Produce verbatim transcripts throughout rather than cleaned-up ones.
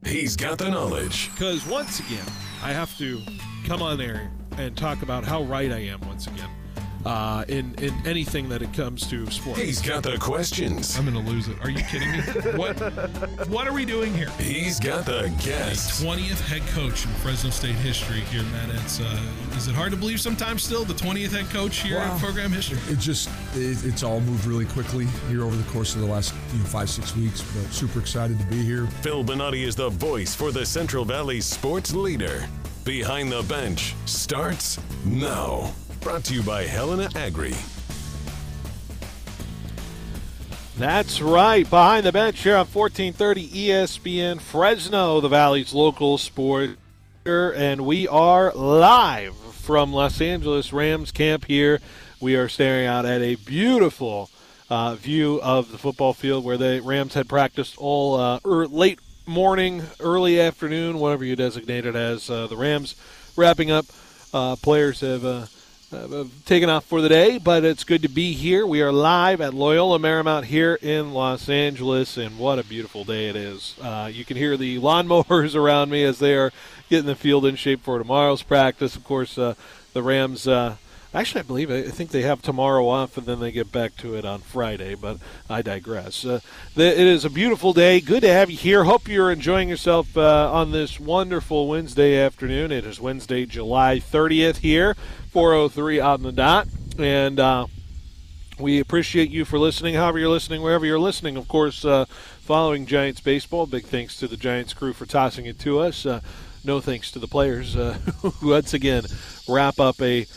He's got the knowledge. Because once again, I have to come on there and talk about how right I am once again uh, in, in anything that it comes to sports. He's got the questions. I'm going to lose it. Are you kidding me? What What are we doing here? He's got the guests. twentieth head coach in Fresno State history here, Matt. It's, uh, is it hard to believe sometimes still, the twentieth head coach here wow. in program history? It just, it, it's all moved really quickly here over the course of the last you know, five, six weeks, but super excited to be here. Phil Bonatti is the voice for the Central Valley sports leader. Behind the Bench starts now. Brought to you by Helena Agri. That's right. Behind the Bench here on fourteen thirty E S P N Fresno, the Valley's local sport. And we are live from Los Angeles Rams camp here. We are staring out at a beautiful uh, view of the football field where the Rams had practiced all uh, er, late morning, early afternoon, whatever you designate it as. Uh, the Rams wrapping up. Uh, players have uh, Uh, taken off for the day, but it's good to be here. We are live at Loyola Marymount here in Los Angeles, and what a beautiful day it is. Uh, you can hear the lawnmowers around me as they are getting the field in shape for tomorrow's practice. Of course, uh, the Rams, uh, actually I believe, I think they have tomorrow off, and then they get back to it on Friday, but I digress. Uh, the, it is a beautiful day. Good to have you here. Hope you're enjoying yourself uh, on this wonderful Wednesday afternoon. It is Wednesday, July thirtieth here. four oh three on the dot, and uh, we appreciate you for listening, however you're listening, wherever you're listening. Of course, uh, following Giants baseball, big thanks to the Giants crew for tossing it to us. Uh, no thanks to the players uh, who once again wrap up a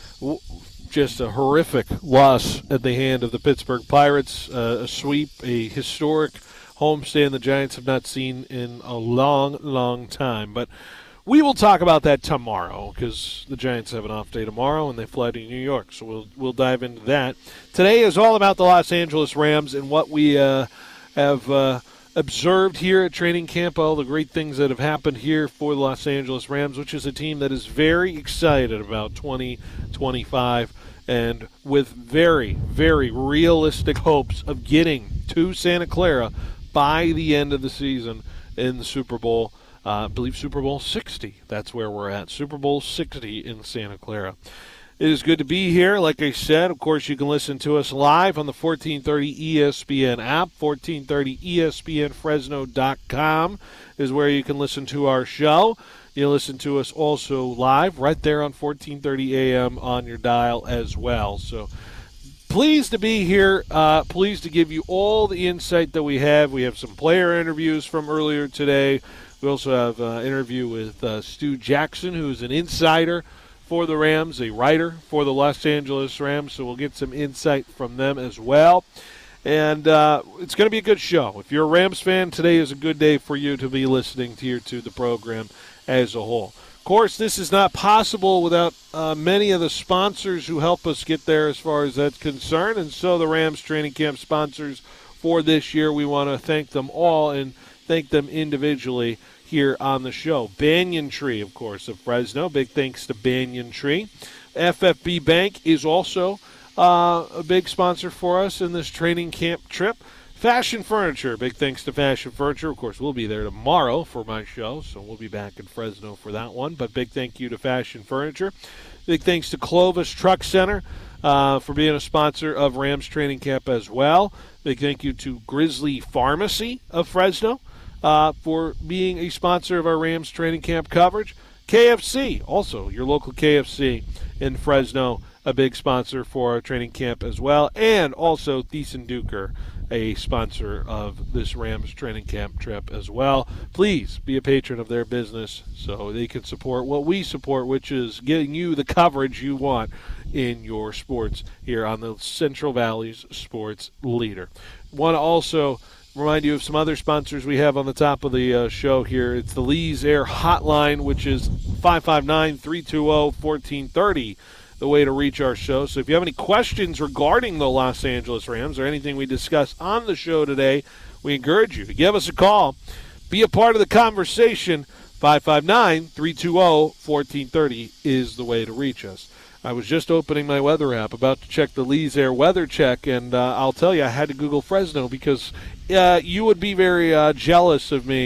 just a horrific loss at the hand of the Pittsburgh Pirates, uh, a sweep, a historic homestand the Giants have not seen in a long, long time. But we will talk about that tomorrow because the Giants have an off day tomorrow and they fly to New York. So we'll we'll dive into that. Today is all about the Los Angeles Rams and what we uh, have uh, observed here at training camp, all the great things that have happened here for the Los Angeles Rams, which is a team that is very excited about twenty twenty-five and with very, very realistic hopes of getting to Santa Clara by the end of the season in the Super Bowl. Uh, I believe Super Bowl sixty. That's where we're at. Super Bowl sixty in Santa Clara. It is good to be here. Like I said, of course, you can listen to us live on the fourteen thirty E S P N app. fourteen thirty E S P N Fresno dot com is where you can listen to our show. You listen to us also live right there on fourteen thirty A M on your dial as well. So pleased to be here. Uh, pleased to give you all the insight that we have. We have some player interviews from earlier today. We also have an interview with uh, Stu Jackson, who's an insider for the Rams, a writer for the Los Angeles Rams, so we'll get some insight from them as well. And uh, it's going to be a good show. If you're a Rams fan, today is a good day for you to be listening to, your, to the program as a whole. Of course, this is not possible without uh, many of the sponsors who help us get there as far as that's concerned, and so the Rams training camp sponsors for this year, we want to thank them all and thank them individually here on the show. Banyan Tree, of course, of Fresno. Big thanks to Banyan Tree. F F B Bank is also uh, a big sponsor for us in this training camp trip. Fashion Furniture. Big thanks to Fashion Furniture. Of course, we'll be there tomorrow for my show, so we'll be back in Fresno for that one. But big thank you to Fashion Furniture. Big thanks to Clovis Truck Center uh, for being a sponsor of Rams training camp as well. Big thank you to Grizzly Pharmacy of Fresno Uh, for being a sponsor of our Rams training camp coverage. K F C, also your local K F C in Fresno, a big sponsor for our training camp as well. And also Thiessen Duker, a sponsor of this Rams training camp trip as well. Please be a patron of their business so they can support what we support, which is getting you the coverage you want in your sports here on the Central Valley's sports leader. Want to also remind you of some other sponsors we have on the top of the uh, show here. It's the Lee's Air Hotline, which is five five nine, three two zero, one four three zero, the way to reach our show. So if you have any questions regarding the Los Angeles Rams or anything we discuss on the show today, we encourage you to give us a call. Be a part of the conversation. five five nine, three two zero, one four three zero is the way to reach us. I was just opening my weather app, about to check the Lee's Air weather check, and uh, I'll tell you, I had to Google Fresno because uh, you would be very uh, jealous of me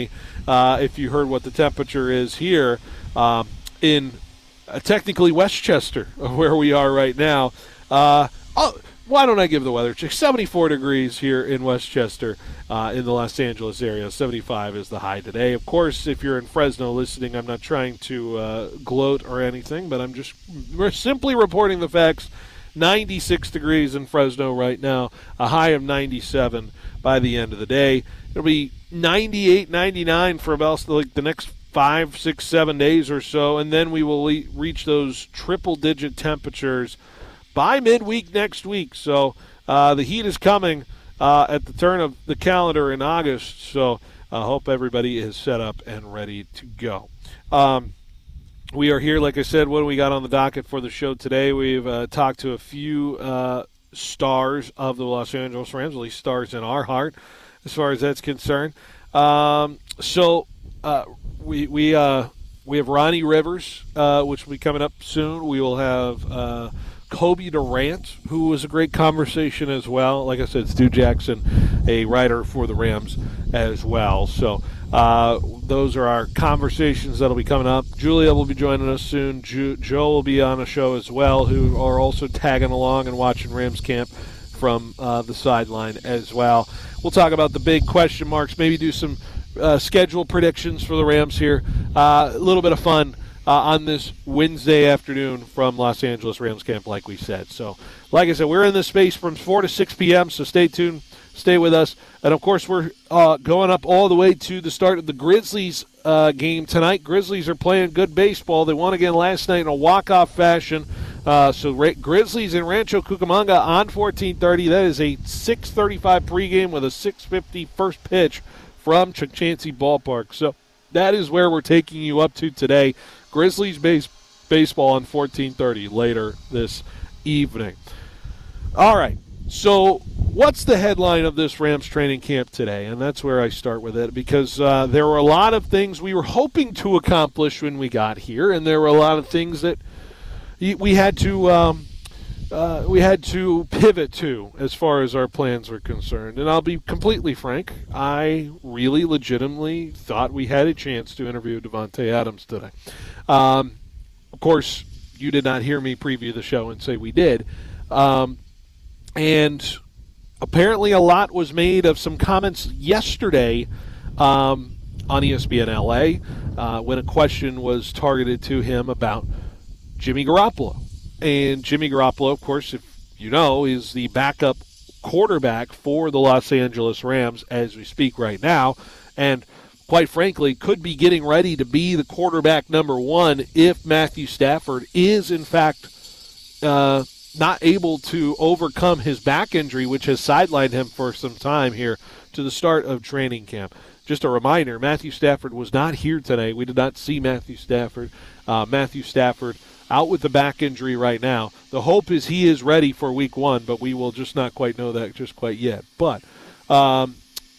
uh, if you heard what the temperature is here um, in uh, technically Westchester, where we are right now. Uh, oh, why don't I give the weather check? seventy-four degrees here in Westchester uh, in the Los Angeles area. seventy-five is the high today. Of course, if you're in Fresno listening, I'm not trying to uh, gloat or anything, but I'm just we're simply reporting the facts. ninety-six degrees in Fresno right now, a high of ninety-seven by the end of the day. It'll be ninety-eight, ninety-nine for about like the next five, six, seven days or so, and then we will le- reach those triple-digit temperatures by midweek next week. So uh, the heat is coming uh, at the turn of the calendar in August. So I uh, hope everybody is set up and ready to go. Um, we are here, like I said, what do we got on the docket for the show today? We've uh, talked to a few uh, stars of the Los Angeles Rams, at least stars in our heart as far as that's concerned. Um, so uh, we we uh, we have Ronnie Rivers, uh, which will be coming up soon. We will have uh, Kobe Durant, who was a great conversation as well. Like I said, Stu Jackson, a writer for the Rams as well. So uh, those are our conversations that will be coming up. Julia will be joining us soon. Ju- Joe will be on a show as well, who are also tagging along and watching Rams camp from uh, the sideline as well. We'll talk about the big question marks, maybe do some uh, schedule predictions for the Rams here. Uh, a little bit of fun Uh, on this Wednesday afternoon from Los Angeles Rams camp, like we said. So, like I said, we're in this space from four to six p.m., so stay tuned, stay with us. And, of course, we're uh, going up all the way to the start of the Grizzlies uh, game tonight. Grizzlies are playing good baseball. They won again last night in a walk-off fashion. Uh, so, Ra- Grizzlies in Rancho Cucamonga on fourteen thirty. That is a six thirty-five pregame with a six fifty first pitch from Chancey Ballpark. So, that is where we're taking you up to today. Grizzlies base, baseball on fourteen thirty later this evening. All right, so what's the headline of this Rams training camp today? And that's where I start with it, because uh, there were a lot of things we were hoping to accomplish when we got here, and there were a lot of things that we had to um, uh, we had to pivot to as far as our plans were concerned. And I'll be completely frank, I really legitimately thought we had a chance to interview Davante Adams today. Um, of course, you did not hear me preview the show and say we did. Um, and apparently a lot was made of some comments yesterday um, on E S P N L A uh, when a question was targeted to him about Jimmy Garoppolo. And Jimmy Garoppolo, of course, if you know, is the backup quarterback for the Los Angeles Rams as we speak right now. And quite frankly, could be getting ready to be the quarterback number one if Matthew Stafford is, in fact, uh, not able to overcome his back injury, which has sidelined him for some time here to the start of training camp. Just a reminder, Matthew Stafford was not here today. We did not see Matthew Stafford. Uh, Matthew Stafford out with the back injury right now. The hope is he is ready for week one, but we will just not quite know that just quite yet. But um,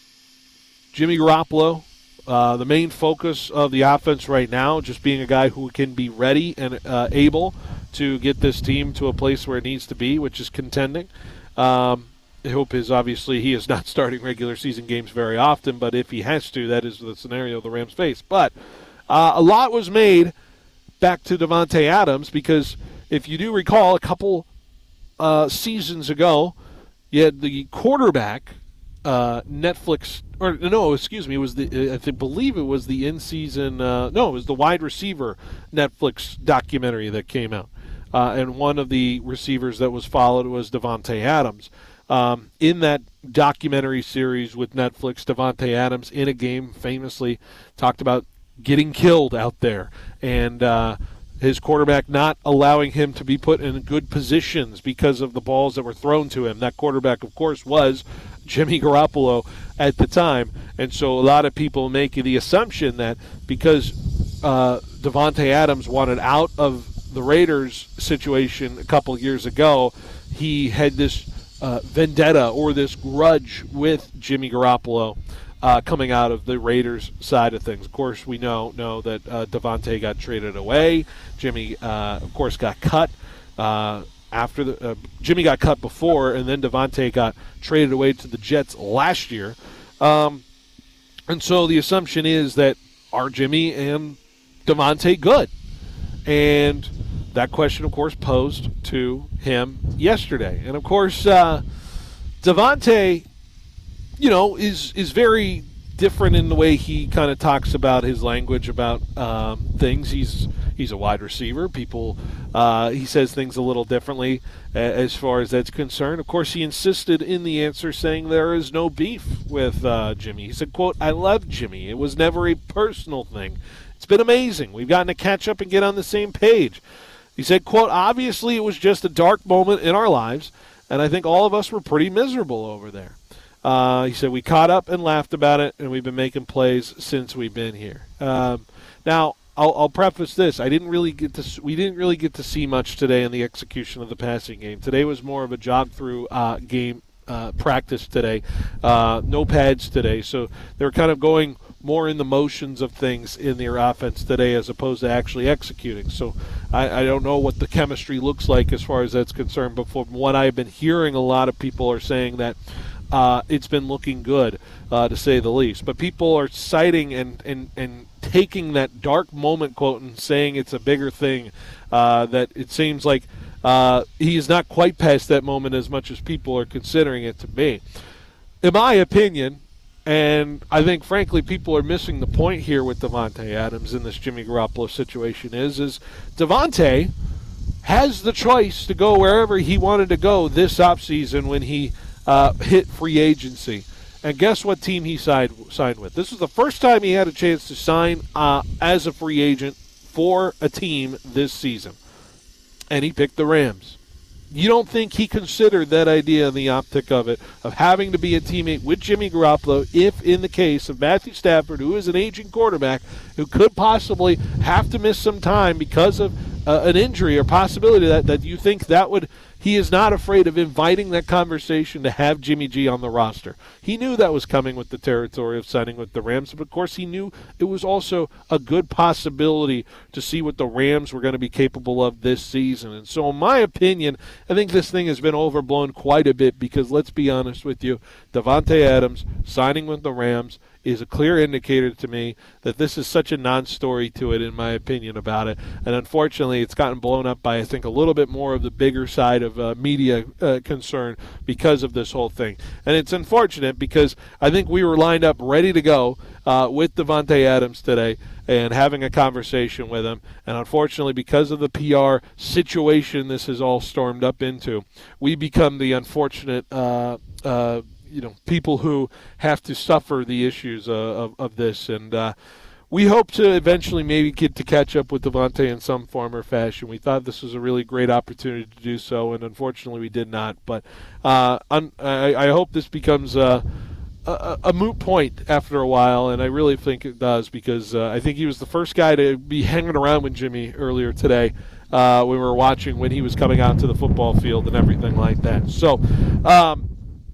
Jimmy Garoppolo, Uh, the main focus of the offense right now, just being a guy who can be ready and uh, able to get this team to a place where it needs to be, which is contending. Um, the hope is obviously he is not starting regular season games very often, but if he has to, that is the scenario the Rams face. But uh, a lot was made back to Davante Adams, because if you do recall, a couple uh, seasons ago, you had the quarterback uh, Netflix – or no, excuse me, it was the I believe it was the in-season uh, no, it was the wide receiver Netflix documentary that came out, uh, and one of the receivers that was followed was Davante Adams. Um, in that documentary series with Netflix, Davante Adams in a game famously talked about getting killed out there, and uh, his quarterback not allowing him to be put in good positions because of the balls that were thrown to him. That quarterback, of course, was Jimmy Garoppolo at the time. And so a lot of people make the assumption that because uh, Davante Adams wanted out of the Raiders situation a couple years ago, he had this uh, vendetta or this grudge with Jimmy Garoppolo uh, coming out of the Raiders side of things. Of course, we know, know that uh, Davante got traded away. Jimmy, uh, of course, got cut. Uh, After the uh, Jimmy got cut before, and then Davante got traded away to the Jets last year. Um, And so the assumption is that are Jimmy and Devontae good? And that question, of course, posed to him yesterday. And, of course, uh, Devontae, you know, is is very different in the way he kind of talks about his language about um, things. He's he's a wide receiver. People, uh, he says things a little differently uh, as far as that's concerned. Of course, he insisted in the answer saying there is no beef with uh, Jimmy. He said, quote, "I love Jimmy. It was never a personal thing. It's been amazing. We've gotten to catch up and get on the same page." He said, quote, "Obviously it was just a dark moment in our lives, and I think all of us were pretty miserable over there." Uh, he said, "We caught up and laughed about it, and we've been making plays since we've been here." Um, now, I'll, I'll preface this: I didn't really get to. We didn't really get to see much today in the execution of the passing game. Today was more of a jog through uh, game uh, practice today. Uh, no pads today, so they were kind of going more in the motions of things in their offense today as opposed to actually executing. So I, I don't know what the chemistry looks like as far as that's concerned. But from what I've been hearing, a lot of people are saying that. Uh, it's been looking good, uh, to say the least. But people are citing and, and, and taking that dark moment quote and saying it's a bigger thing, uh, that it seems like uh, he is not quite past that moment as much as people are considering it to be. In my opinion, and I think, frankly, people are missing the point here with Davante Adams in this Jimmy Garoppolo situation is, is Davante has the choice to go wherever he wanted to go this offseason when he Uh, hit free agency. And guess what team he signed, signed with? This was the first time he had a chance to sign uh, as a free agent for a team this season. And he picked the Rams. You don't think he considered that idea in the optic of it, of having to be a teammate with Jimmy Garoppolo if in the case of Matthew Stafford, who is an aging quarterback, who could possibly have to miss some time because of uh, an injury or possibility that, that you think that would – he is not afraid of inviting that conversation to have Jimmy G on the roster. He knew that was coming with the territory of signing with the Rams, but of course he knew it was also a good possibility to see what the Rams were going to be capable of this season. And so in my opinion, I think this thing has been overblown quite a bit because let's be honest with you, Davante Adams signing with the Rams is a clear indicator to me that this is such a non-story to it, in my opinion, about it. And unfortunately, it's gotten blown up by, I think, a little bit more of the bigger side of uh, media uh, concern because of this whole thing. And it's unfortunate because I think we were lined up ready to go uh, with Davante Adams today and having a conversation with him. And unfortunately, because of the P R situation this has all stormed up into, we become the unfortunate uh, uh you know, people who have to suffer the issues uh, of, of this. And uh, we hope to eventually maybe get to catch up with Davante in some form or fashion. We thought this was a really great opportunity to do so, and unfortunately we did not. But uh, un- I, I hope this becomes a, a, a moot point after a while, and I really think it does because uh, I think he was the first guy to be hanging around with Jimmy earlier today. Uh, we were watching when he was coming out to the football field and everything like that. So, um,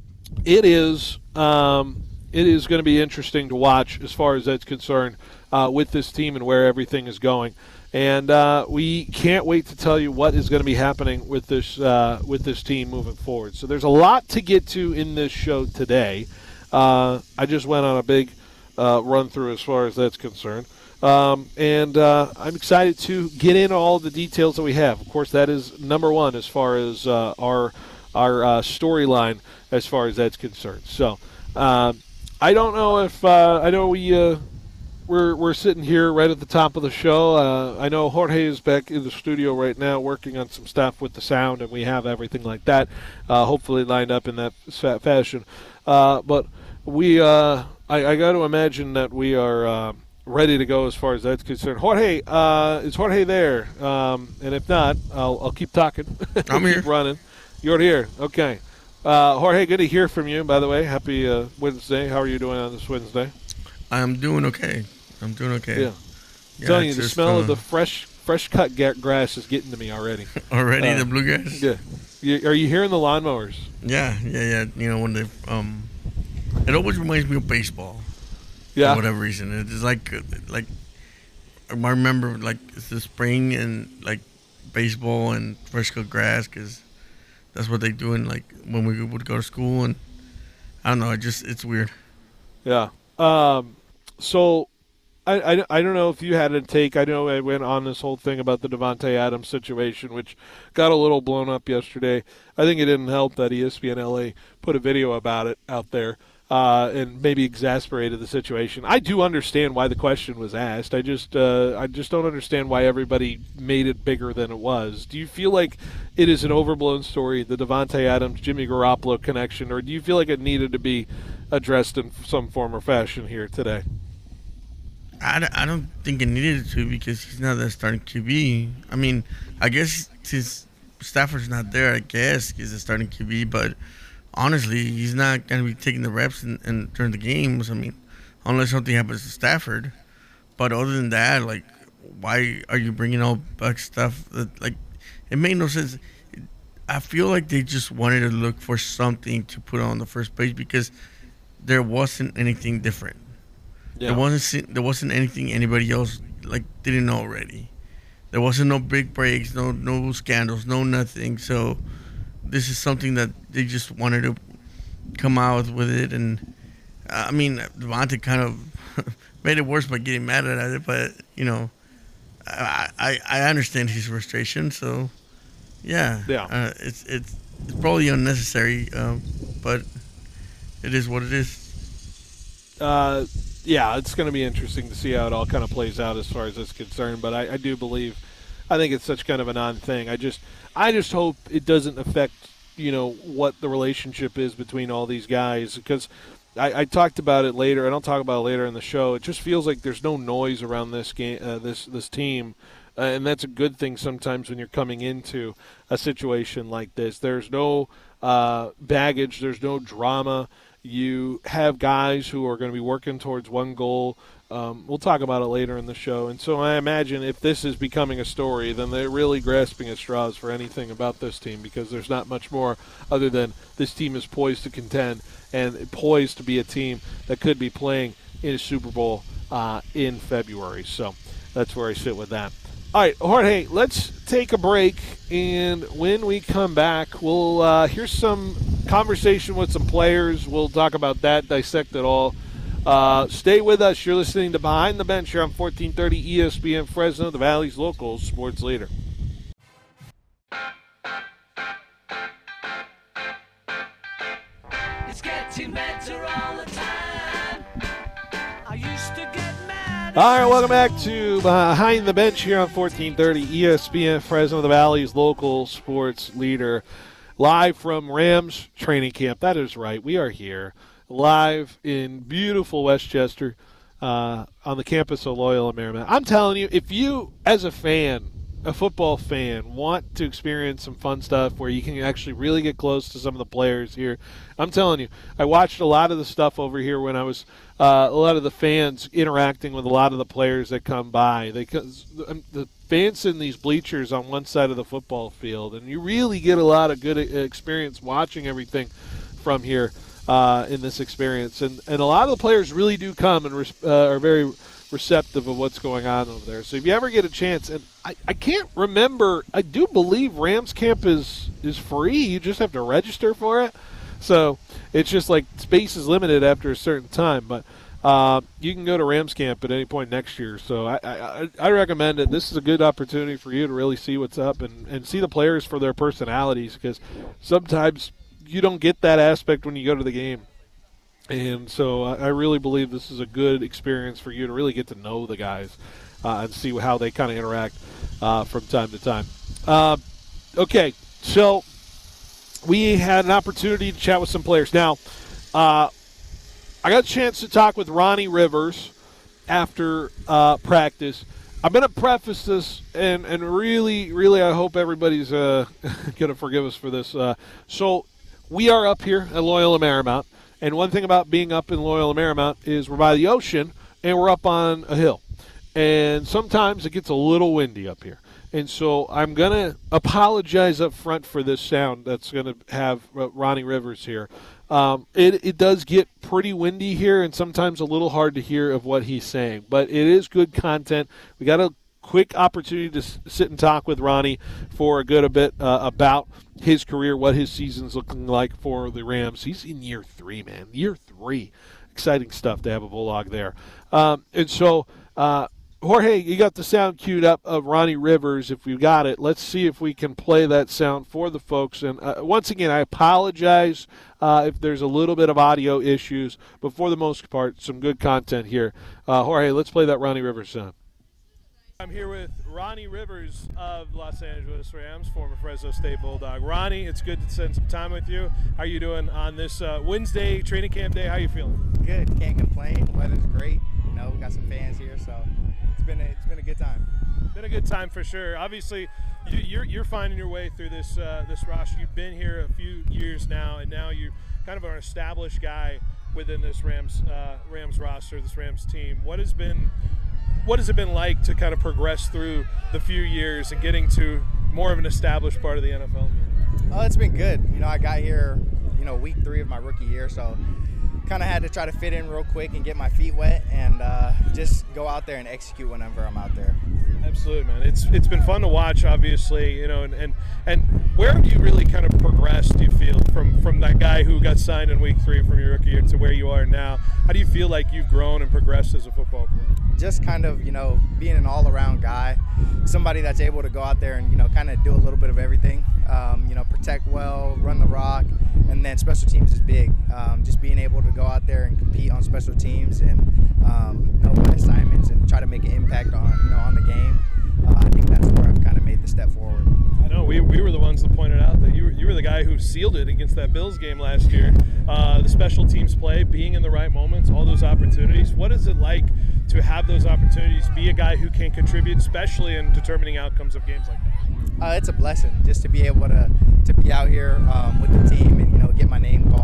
It is um, it is going to be interesting to watch as far as that's concerned uh, with this team and where everything is going. And uh, we can't wait to tell you what is going to be happening with this uh, with this team moving forward. So there's a lot to get to in this show today. Uh, I just went on a big uh, run through as far as that's concerned. Um, and uh, I'm excited to get into all the details that we have. Of course, that is number one as far as uh, our our uh, storyline as far as that's concerned. So uh, I don't know if uh, I know we uh, we're we're sitting here right at the top of the show. Uh, I know Jorge is back in the studio right now working on some stuff with the sound, and we have everything like that, uh, hopefully lined up in that fashion. Uh, but we, uh, I, I got to imagine that we are uh, ready to go as far as that's concerned. Jorge, uh, is Jorge there? Um, and if not, I'll, I'll keep talking. I'm here. Keep running. You're here. Okay. Uh, Jorge, good to hear from you, by the way. Happy uh, Wednesday. How are you doing on this Wednesday? I'm doing okay. I'm doing okay. Yeah. Yeah, I'm telling you, the just, smell uh, of the fresh fresh cut ga- grass is getting to me already. Already, uh, the bluegrass? Yeah. You, are you hearing the lawnmowers? Yeah, yeah, yeah. You know, when they, um, it always reminds me of baseball. Yeah. For whatever reason. It's like, like, I remember, like, it's the spring and, like, baseball and fresh cut grass because that's what they do in, like, when we would go to school. And I don't know, it just, it's weird. Yeah. Um, so I, I, I don't know if you had a take. I know I went on this whole thing about the Davante Adams situation, which got a little blown up yesterday. I think it didn't help that E S P N L A put a video about it out there uh, and maybe exasperated the situation. I do understand why the question was asked. I just uh, I just don't understand why everybody made it bigger than it was. Do you feel like it is an overblown story, the Davante Adams, Jimmy Garoppolo connection, or do you feel like it needed to be addressed in some form or fashion here today? I, I don't think it needed to because he's not that starting Q B. I mean, I guess his Stafford's not there, I guess, he's the starting Q B. But honestly, he's not going to be taking the reps and, and during the games. I mean, unless something happens to Stafford. But other than that, like, why are you bringing all back stuff? That, like, it made no sense. I feel like they just wanted to look for something to put on the first page because there wasn't anything different. Yeah. There wasn't there wasn't anything anybody else like didn't know already. There wasn't no big breaks, no no scandals, no nothing. So this is something that they just wanted to come out with it, and I mean Davante kind of made it worse by getting mad at it. But you know, I I, I understand his frustration. So yeah, yeah, uh, it's it's it's probably unnecessary, um, but it is what it is. Uh. Yeah, it's going to be interesting to see how it all kind of plays out as far as that's concerned. But I, I do believe, I think it's such kind of a non-thing. I just, I just hope it doesn't affect, you know, what the relationship is between all these guys. Because I, I talked about it later, and I'll talk about it later in the show. It just feels like there's no noise around this game, uh, this this team, uh, and that's a good thing sometimes when you're coming into a situation like this. There's no uh, baggage. There's no drama. You have guys who are going to be working towards one goal. Um, we'll talk about it later in the show. And so I imagine if this is becoming a story, then they're really grasping at straws for anything about this team because there's not much more other than this team is poised to contend and poised to be a team that could be playing in a Super Bowl uh, in February. So that's where I sit with that. All right, Jorge, let's take a break, and when we come back, we'll uh, here's some conversation with some players. We'll talk about that, dissect it all. Uh, stay with us. You're listening to Behind the Bench here on fourteen thirty E S P N Fresno, the Valley's local sports leader. It's getting better all the time. I used to get mad. All right, welcome back to Behind the Bench here on fourteen thirty E S P N Fresno, the Valley's local sports leader. Live from Rams training camp. That is right. We are here live in beautiful Westchester uh, on the campus of Loyola Marymount. I'm telling you, if you, as a fan, a football fan, want to experience some fun stuff where you can actually really get close to some of the players here, I'm telling you, I watched a lot of the stuff over here when I was uh, a lot of the fans interacting with a lot of the players that come by. They the, the fans in these bleachers on one side of the football field, and you really get a lot of good experience watching everything from here uh, in this experience. And, and a lot of the players really do come and res- uh, are very receptive of what's going on over there. So if you ever get a chance, and I, I can't remember, I do believe Rams camp is, is free. You just have to register for it. So it's just like space is limited after a certain time. But uh, you can go to Rams camp at any point next year. So I, I, I recommend it. This is a good opportunity for you to really see what's up and, and see the players for their personalities, because sometimes you don't get that aspect when you go to the game. And so I really believe this is a good experience for you to really get to know the guys uh, and see how they kind of interact uh, from time to time. Uh, okay, so we had an opportunity to chat with some players. Now, uh, I got a chance to talk with Ronnie Rivers after uh, practice. I'm going to preface this, and, and really, really I hope everybody's uh, going to forgive us for this. Uh, so we are up here at Loyola Marymount. And one thing about being up in Loyola Marymount is we're by the ocean and we're up on a hill. And sometimes it gets a little windy up here. And so I'm going to apologize up front for this sound that's going to have Ronnie Rivers here. Um, it, it does get pretty windy here and sometimes a little hard to hear of what he's saying. But it is good content. We got a quick opportunity to s- sit and talk with Ronnie for a good a bit uh, about his career, what his season's looking like for the Rams. He's in year three, man, year three. exciting stuff to have a Bulldog there. Um, and so, uh, Jorge, you got the sound queued up of Ronnie Rivers. If we got it, let's see if we can play that sound for the folks. And uh, once again, I apologize uh, if there's a little bit of audio issues, but for the most part, some good content here. Uh, Jorge, let's play that Ronnie Rivers sound. I'm here with Ronnie Rivers of Los Angeles Rams, former Fresno State Bulldog. Ronnie, it's good to spend some time with you. How are you doing on this uh, Wednesday training camp day? How are you feeling? Good. Can't complain. Weather's great. You know, we got some fans here, so it's been a, it's been a good time. Been a good time for sure. Obviously, you, you're you're finding your way through this uh, this roster. You've been here a few years now, and now you're kind of an established guy within this Rams uh, Rams roster, this Rams team. What has been What has it been like to kind of progress through the few years and getting to more of an established part of the N F L here? Oh, it's been good. You know, I got here, you know, week three of my rookie year, so kind of had to try to fit in real quick and get my feet wet and uh, just go out there and execute whenever I'm out there. Absolutely, man. It's it's been fun to watch, obviously, you know, and, and, and where have you really kind of progressed, do you feel, from, from that guy who got signed in week three from your rookie year to where you are now? How do you feel like you've grown and progressed as a football player? Just kind of, you know, being an all-around guy, somebody that's able to go out there and, you know, kind of do a little bit of everything, um, you know, protect well, run the rock, and then special teams is big. Um, just being able to go out there and compete on special teams and um, know my assignments and try to make an impact on, you know, on the game. Uh, I think that's where I've kind of made the step forward. I know we, we were the ones that pointed out that you were, you were the guy who sealed it against that Bills game last year. Uh, the special teams play, being in the right moments, all those opportunities. What is it like to have those opportunities, be a guy who can contribute, especially in determining outcomes of games like that? Uh, it's a blessing just to be able to, to be out here um, with the team and, you know, get my name called.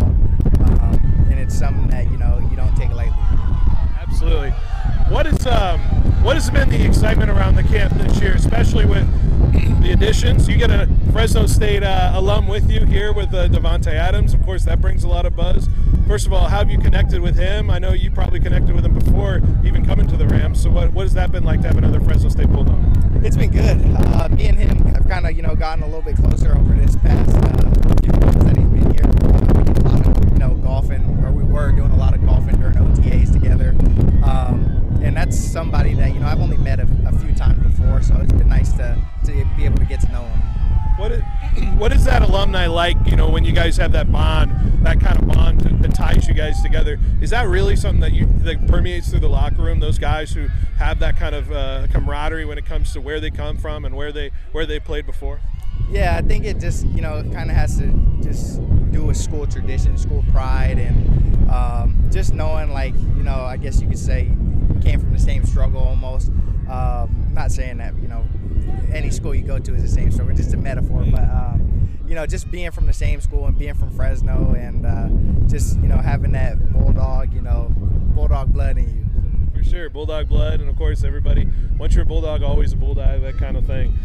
Um, and it's something that, you know, you don't take lightly. Absolutely. What is um, what has been the excitement around the camp this year, especially with the additions? You get a Fresno State uh, alum with you here with uh, Davante Adams. Of course, that brings a lot of buzz. First of all, how have you connected with him? I know you probably connected with him before even coming to the Rams. So what, what has that been like to have another Fresno State Bulldog? It's been good. Uh, me and him have kind of, you know, gotten a little bit closer over this past uh, few months that he's been here. Uh, we did a lot of, you know, golfing, or we were doing a lot of golfing during O T As together. Um, and that's somebody that, you know, I've only met a, a few times before, so it's been nice to, to be able to get to know him. What is, what is that alumni like, you know, when you guys have that bond, that kind of bond that, that ties you guys together? Is that really something that you that permeates through the locker room, those guys who have that kind of uh, camaraderie when it comes to where they come from and where they where they played before? Yeah, I think it just, you know, it kind of has to just do with school tradition, school pride, and um, just knowing, like, you know, I guess you could say we came from the same struggle almost. Um, not saying that, you know, any school you go to is the same struggle, just a metaphor, but, um, you know, just being from the same school and being from Fresno and uh, just, you know, having that Bulldog, you know, Bulldog blood in you. For sure, Bulldog blood, and of course everybody, once you're a Bulldog, always a Bulldog, that kind of thing.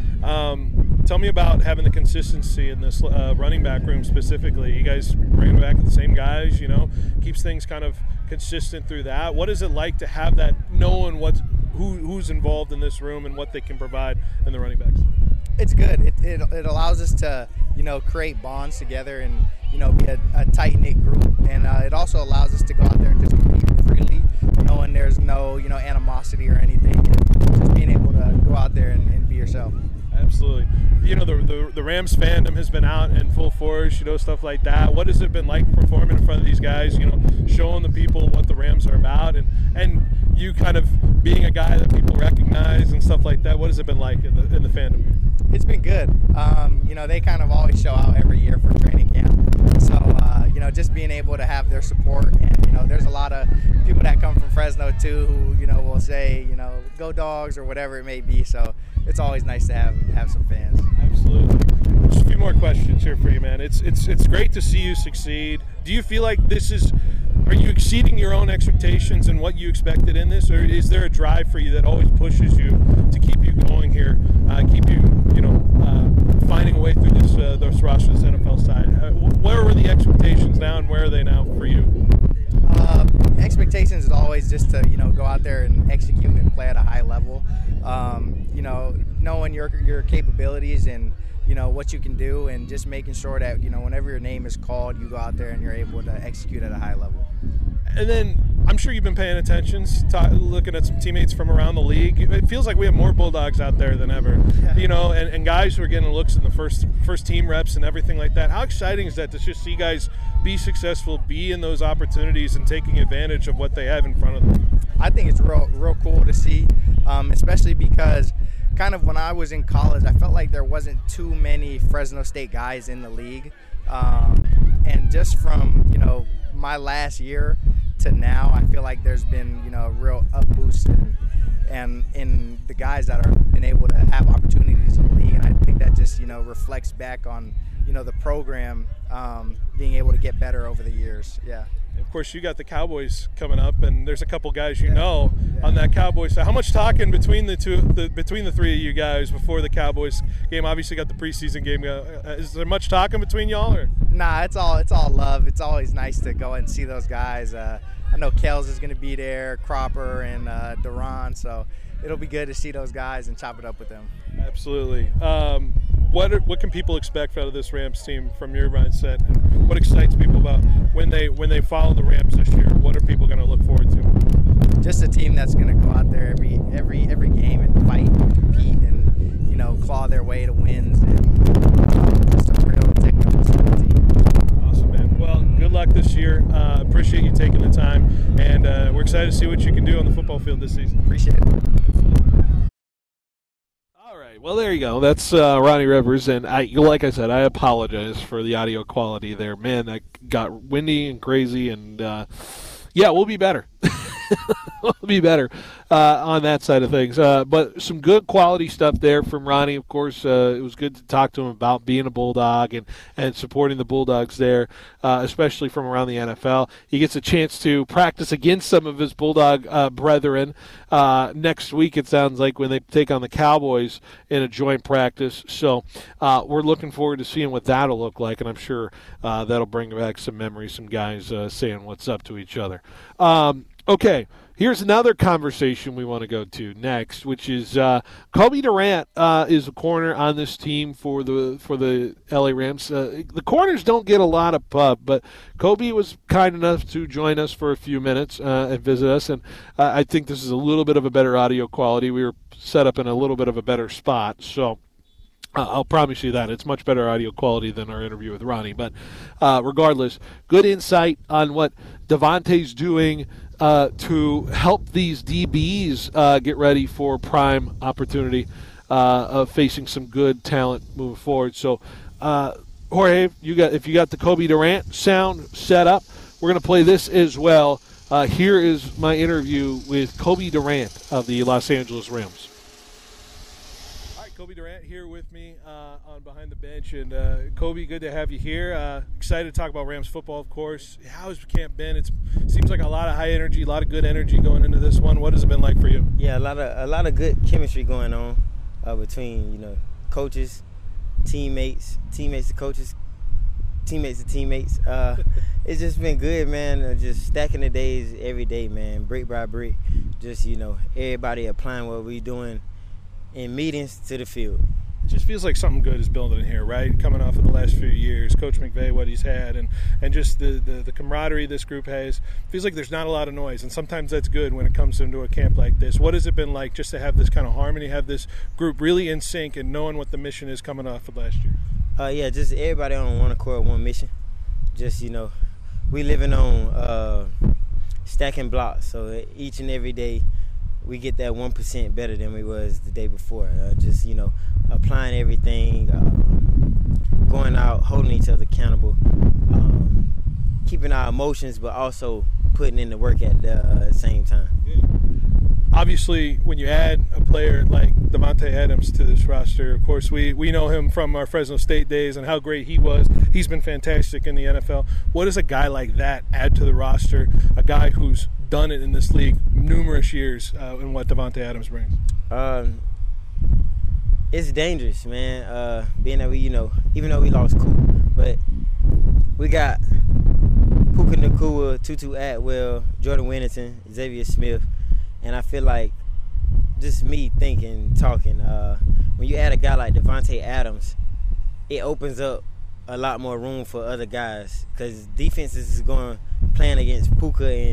Um, tell me about having the consistency in this uh, running back room specifically. You guys bring back the same guys, you know, keeps things kind of consistent through that. What is it like to have that, knowing what, who, who's involved in this room and what they can provide in the running backs? It's good. It, it, it allows us to, you know, create bonds together and, you know, be a, a tight-knit group. And uh, it also allows us to go out there and just compete freely, knowing there's no, you know, animosity or anything. And just being able to go out there and, and be yourself. Absolutely. You know, the, the the Rams fandom has been out in full force, you know, stuff like that. What has it been like performing in front of these guys, you know, showing the people what the Rams are about, and, and you kind of being a guy that people recognize and stuff like that? What has it been like in the, in the fandom? It's been good. Um, you know, they kind of always show out every year for training camp. So, uh, you know, just being able to have their support, and, you know, there's a lot of people that come from Fresno too who, you know, will say, you know, go Dogs or whatever it may be. So it's always nice to have have some fans. Absolutely. Just a few more questions here for you, man. It's it's it's great to see you succeed. Do you feel like this is, are you exceeding your own expectations and what you expected in this, or is there a drive for you that always pushes you to keep you going here, uh, keep you, you know, uh, finding a way through this uh, this roster, this N F L side? Uh, where were the expectations now, and where are they now for you? Uh, expectations is always just to, you know, go out there and execute and play at a high level. Um, you know, knowing your your capabilities and, you know, what you can do, and just making sure that, you know, whenever your name is called, you go out there and you're able to execute at a high level. And then I'm sure you've been paying attention, ta- looking at some teammates from around the league. It feels like we have more Bulldogs out there than ever, yeah. you know, and, and guys who are getting looks in the first first team reps and everything like that. How exciting is that to just see guys be successful, be in those opportunities, and taking advantage of what they have in front of them? I think it's real, real cool to see, um, especially because kind of when I was in college, I felt like there wasn't too many Fresno State guys in the league, um, and just from you know my last year to now, I feel like there's been, you know, a real up boost in, and in the guys that are been able to have opportunities in the league. And I think that just, you know, reflects back on, you know, the program um, being able to get better over the years. Yeah. Of course, you got the Cowboys coming up, and there's a couple guys you yeah. know yeah. on that Cowboys side. How much talking between the two, the, between the three of you guys before the Cowboys game? Obviously, got the preseason game. Uh, is there much talking between y'all, or? Nah, it's all it's all love. It's always nice to go and see those guys. Uh, I know Kels is going to be there, Cropper and uh, Duran, so it'll be good to see those guys and chop it up with them. Absolutely. Um, what are, what can people expect out of this Rams team from your mindset, and what excites people about when they when they follow the Rams this year? What are people going to look forward to? Just a team that's going to go out there every every every game and fight and compete and you know claw their way to wins, and just a real technical team. Awesome, man. Well, good luck this year. Uh, appreciate you taking the time, and uh, we're excited to see what you can do on the football field this season. Appreciate it. All right, well, there you go. That's uh, Ronnie Rivers, and I, like I said, I apologize for the audio quality there. Man, that got windy and crazy, and uh, yeah, we'll be better. We'll be better uh, on that side of things. Uh, but some good quality stuff there from Ronnie. Of course, uh, it was good to talk to him about being a Bulldog and, and supporting the Bulldogs there, uh, especially from around the N F L. He gets a chance to practice against some of his Bulldog uh, brethren uh, next week, it sounds like, when they take on the Cowboys in a joint practice. So uh, we're looking forward to seeing what that'll look like, and I'm sure uh, that'll bring back some memories, some guys uh, saying what's up to each other. Um, Okay, here's another conversation we want to go to next, which is uh, Cobie Durant uh, is a corner on this team for the for the L A Rams. Uh, the corners don't get a lot of pub, but Cobie was kind enough to join us for a few minutes uh, and visit us, and uh, I think this is a little bit of a better audio quality. We were set up in a little bit of a better spot, so Uh, I'll promise you that. It's much better audio quality than our interview with Ronnie. But uh, regardless, good insight on what Davante's doing uh, to help these D Bs uh, get ready for prime opportunity uh, of facing some good talent moving forward. So, uh, Jorge, you got if you got the Cobie Durant sound set up, we're going to play this as well. Uh, here is my interview with Cobie Durant of the Los Angeles Rams. Cobie Durant here with me uh, on Behind the Bench. And uh, Cobie, good to have you here. Uh, excited to talk about Rams football, of course. How's camp been? It seems like a lot of high energy, a lot of good energy going into this one. What has it been like for you? Yeah, a lot of a lot of good chemistry going on uh, between you know coaches, teammates, teammates to coaches, teammates to teammates. Uh, it's just been good, man. Uh, just stacking the days every day, man, brick by brick. Just you know everybody applying what we're doing in meetings to the field. It just feels like something good is building in here, right? Coming off of the last few years, Coach McVay, what he's had, and, and just the, the, the camaraderie this group has. Feels like there's not a lot of noise, and sometimes that's good when it comes into a camp like this. What has it been like just to have this kind of harmony, have this group really in sync and knowing what the mission is coming off of last year? Uh, yeah, just everybody on one accord, one mission. Just, you know, we living on uh, stacking blocks, so each and every day we get that one percent better than we was the day before. Uh, just, you know, applying everything, um, going out, holding each other accountable, um, keeping our emotions, but also putting in the work at the uh, same time. Yeah. Obviously, when you add a player like Davante Adams to this roster, of course, we, we know him from our Fresno State days and how great he was. He's been fantastic in the N F L. What does a guy like that add to the roster, a guy who's done it in this league numerous years, uh, in what Davante Adams brings? Um, it's dangerous, man, uh, being that we, you know, even though we lost Coop, but we got Puka Nacua, Tutu Atwell, Jordan Whittington, Xavier Smith. And I feel like, just me thinking, talking, uh, when you add a guy like Davante Adams, it opens up a lot more room for other guys. Because defenses is going playing against Puka and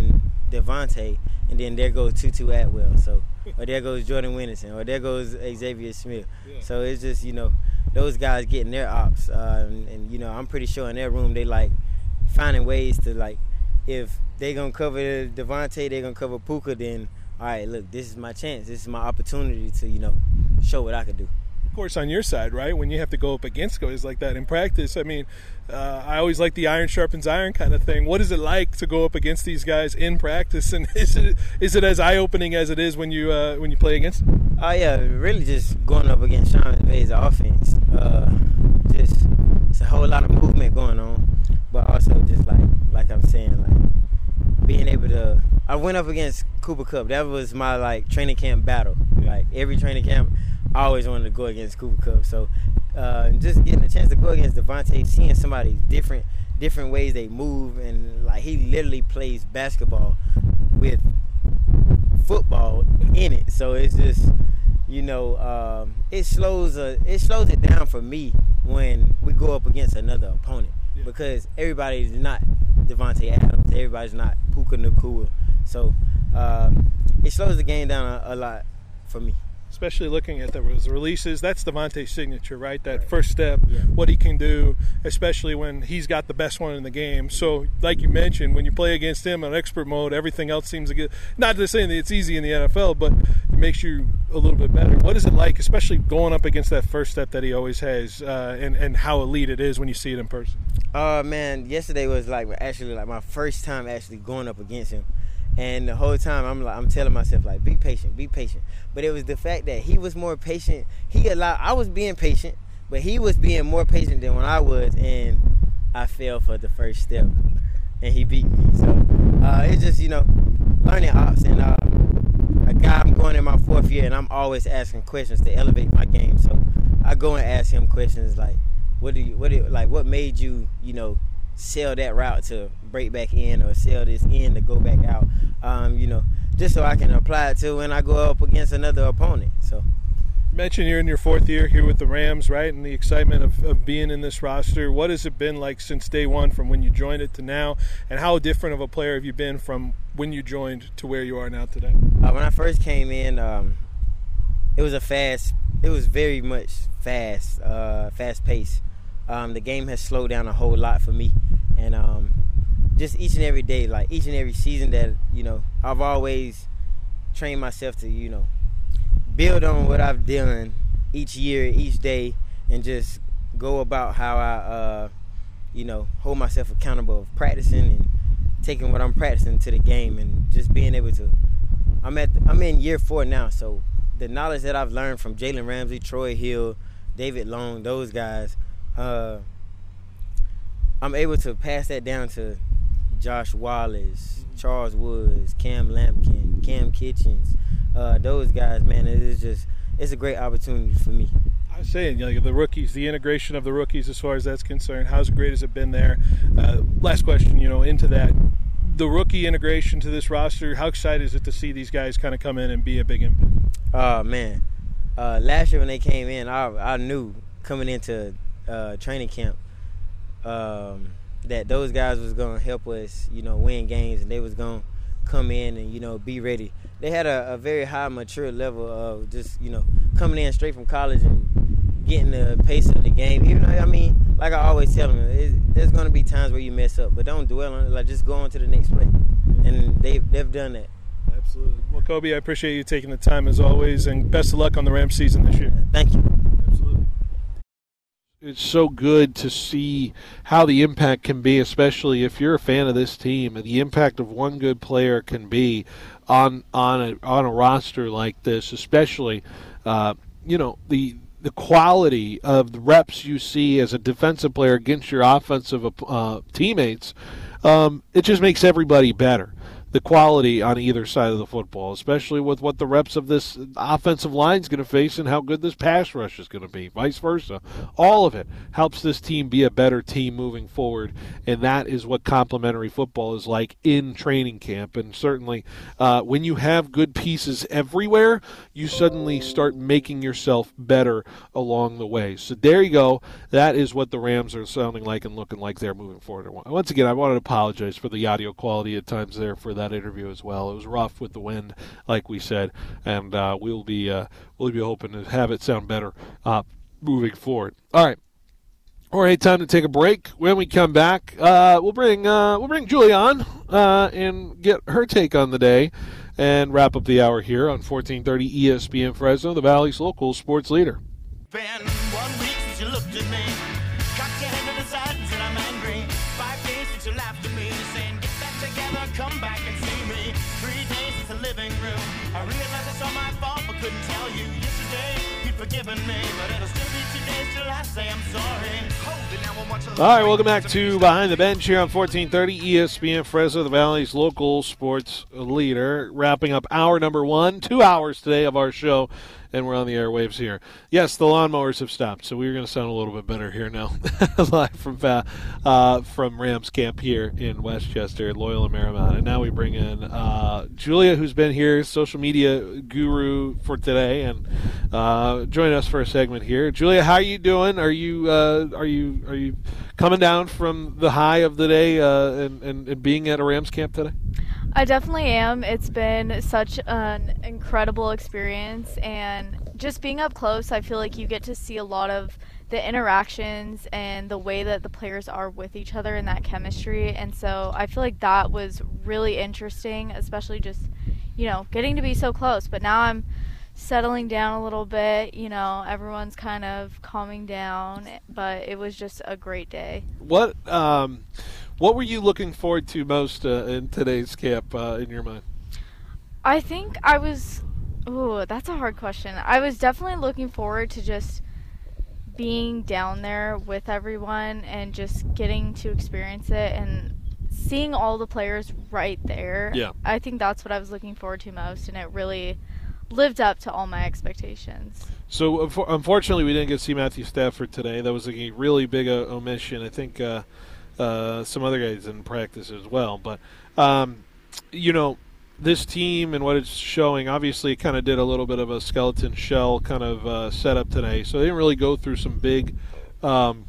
Devontae, and then there goes Tutu Atwell. So, or there goes Jordan Winterson, or there goes Xavier Smith. Yeah. So it's just, you know, those guys getting their ops, uh, and, and you know, I'm pretty sure in their room they like finding ways to, like, if they gonna cover Devontae, they gonna cover Puka, then all right, look, this is my chance. This is my opportunity to, you know, show what I can do. Of course, on your side, right, when you have to go up against guys like that in practice, I mean, uh, I always like the iron sharpens iron kind of thing. What is it like to go up against these guys in practice, and is it is it as eye-opening as it is when you uh, when you play against them? Oh, uh, yeah, really just going up against Sean McVay's offense. Uh, just, it's a whole lot of movement going on, but also just like, like I'm saying, like, being able to, I went up against Cooper Kupp. That was my, like, training camp battle. Like, every training camp, I always wanted to go against Cooper Kupp. So, uh, just getting a chance to go against Devontae, seeing somebody different, different ways they move, and, like, he literally plays basketball with football in it. So it's just, you know, um, it slows uh, it slows it down for me when we go up against another opponent, yeah. because everybody's not Devontae Adams, everybody's not Puka Nacua. So um, it slows the game down a, a lot for me. Especially looking at the releases, that's Devontae's signature, right? That right. first step, yeah. what he can do, especially when he's got the best one in the game. So, like you mentioned, when you play against him on expert mode, everything else seems to get, not to say that it's easy in the N F L, but it makes you a little bit better. What is it like, especially going up against that first step that he always has, uh, and, and how elite it is when you see it in person? Uh, man, yesterday was like actually like my first time actually going up against him. And the whole time I'm like, I'm telling myself, like, be patient, be patient. But it was the fact that he was more patient. He allowed, I was being patient, but he was being more patient than when I was, and I fell for the first step, and he beat me. So uh, it's just, you know, learning ops. And uh, a guy, I'm going in my fourth year, and I'm always asking questions to elevate my game. So I go and ask him questions like, what do you, what do you, like, what made you, you know, sell that route to break back in, or sell this in to go back out, um, you know, just so I can apply it to when I go up against another opponent. So, you mentioned you're in your fourth year here with the Rams, right, and the excitement of, of being in this roster. What has it been like since day one, from when you joined it to now, and how different of a player have you been from when you joined to where you are now today? Uh, when I first came in, um, it was a fast, it was very much fast, uh, fast pace. Um, the game has slowed down a whole lot for me, and um, just each and every day, like each and every season that, you know, I've always trained myself to, you know, build on what I've done each year, each day, and just go about how I, uh, you know, hold myself accountable of practicing and taking what I'm practicing to the game, and just being able to. I'm at, I'm in year four now, so the knowledge that I've learned from Jalen Ramsey, Troy Hill, David Long, those guys. Uh, I'm able to pass that down to Josh Wallace, Charles Woods, Cam Lampkin, Cam Kitchens. Uh, those guys, man, it is just, it's a great opportunity for me. I was saying, you know, the rookies, the integration of the rookies as far as that's concerned, how's great has it been there? Uh, last question, you know, into that. The rookie integration to this roster, how excited is it to see these guys kind of come in and be a big impact? Oh, man. Uh, last year when they came in, I, I knew coming into Uh, training camp um, that those guys was going to help us, you know, win games, and they was going to come in and, you know, be ready. They had a, a very high mature level of just, you know, coming in straight from college and getting the pace of the game. Even though, I mean, like I always tell them, it, there's going to be times where you mess up, but don't dwell on it. Like, just go on to the next play. And they've, they've done that. Absolutely. Well, Kobe, I appreciate you taking the time as always, and best of luck on the Rams season this year. Thank you. Absolutely. It's so good to see how the impact can be, especially if you're a fan of this team, and the impact of one good player can be on on a on a roster like this, especially uh, you know the the quality of the reps you see as a defensive player against your offensive uh, teammates. Um, it just makes everybody better. The quality on either side of the football, especially with what the reps of this offensive line is going to face and how good this pass rush is going to be, vice versa. All of it helps this team be a better team moving forward, and that is what complementary football is like in training camp. And certainly uh, when you have good pieces everywhere, you suddenly start making yourself better along the way. So there you go. That is what the Rams are sounding like and looking like they're moving forward. Once again, I wanted to apologize for the audio quality at times there for that interview as well. It was rough with the wind, like we said, and uh, we'll be uh, we'll be hoping to have it sound better uh, moving forward. All right. All right, time to take a break. When we come back, uh, we'll bring uh, we'll bring Julia on uh, and get her take on the day, and wrap up the hour here on fourteen thirty E S P N Fresno, the Valley's local sports leader. Been one week since you looked at me, cocked your head to the side and said I'm angry. Five days since you laughed at me, saying get that together, come back and see me. Three days since the living room, I realized it's all my fault but couldn't tell you. Yesterday you'd forgiven me, but it'll still be two days till I say I'm sorry. All right, welcome back to Behind the Bench here on fourteen thirty E S P N Fresno, the Valley's local sports leader. Wrapping up hour number one, two hours today of our show, and we're on the airwaves here. Yes, the lawnmowers have stopped, so we're going to sound a little bit better here now. Live from uh, from Rams camp here in Westchester, Loyola Marymount. And now we bring in uh, Julia, who's been here, social media guru for today, and uh, join us for a segment here. Julia, how are you doing? Are you uh, are you are you coming down from the high of the day uh, and, and, and being at a Rams camp today? I definitely am. It's been such an incredible experience, and just being up close, I feel like you get to see a lot of the interactions and the way that the players are with each other and that chemistry, and so I feel like that was really interesting, especially just, you know, getting to be so close. But now I'm settling down a little bit, you know, everyone's kind of calming down, but it was just a great day. What um What were you looking forward to most uh, in today's camp, uh, in your mind? I think I was, ooh, that's a hard question. I was definitely looking forward to just being down there with everyone and just getting to experience it and seeing all the players right there. Yeah. I think that's what I was looking forward to most, and it really lived up to all my expectations. So, unfortunately, we didn't get to see Matthew Stafford today. That was a really big uh, omission. I think uh, uh, some other guys didn't practice as well. But, um, you know, this team and what it's showing, obviously, it kind of did a little bit of a skeleton shell kind of uh, setup today. So they didn't really go through some big, um,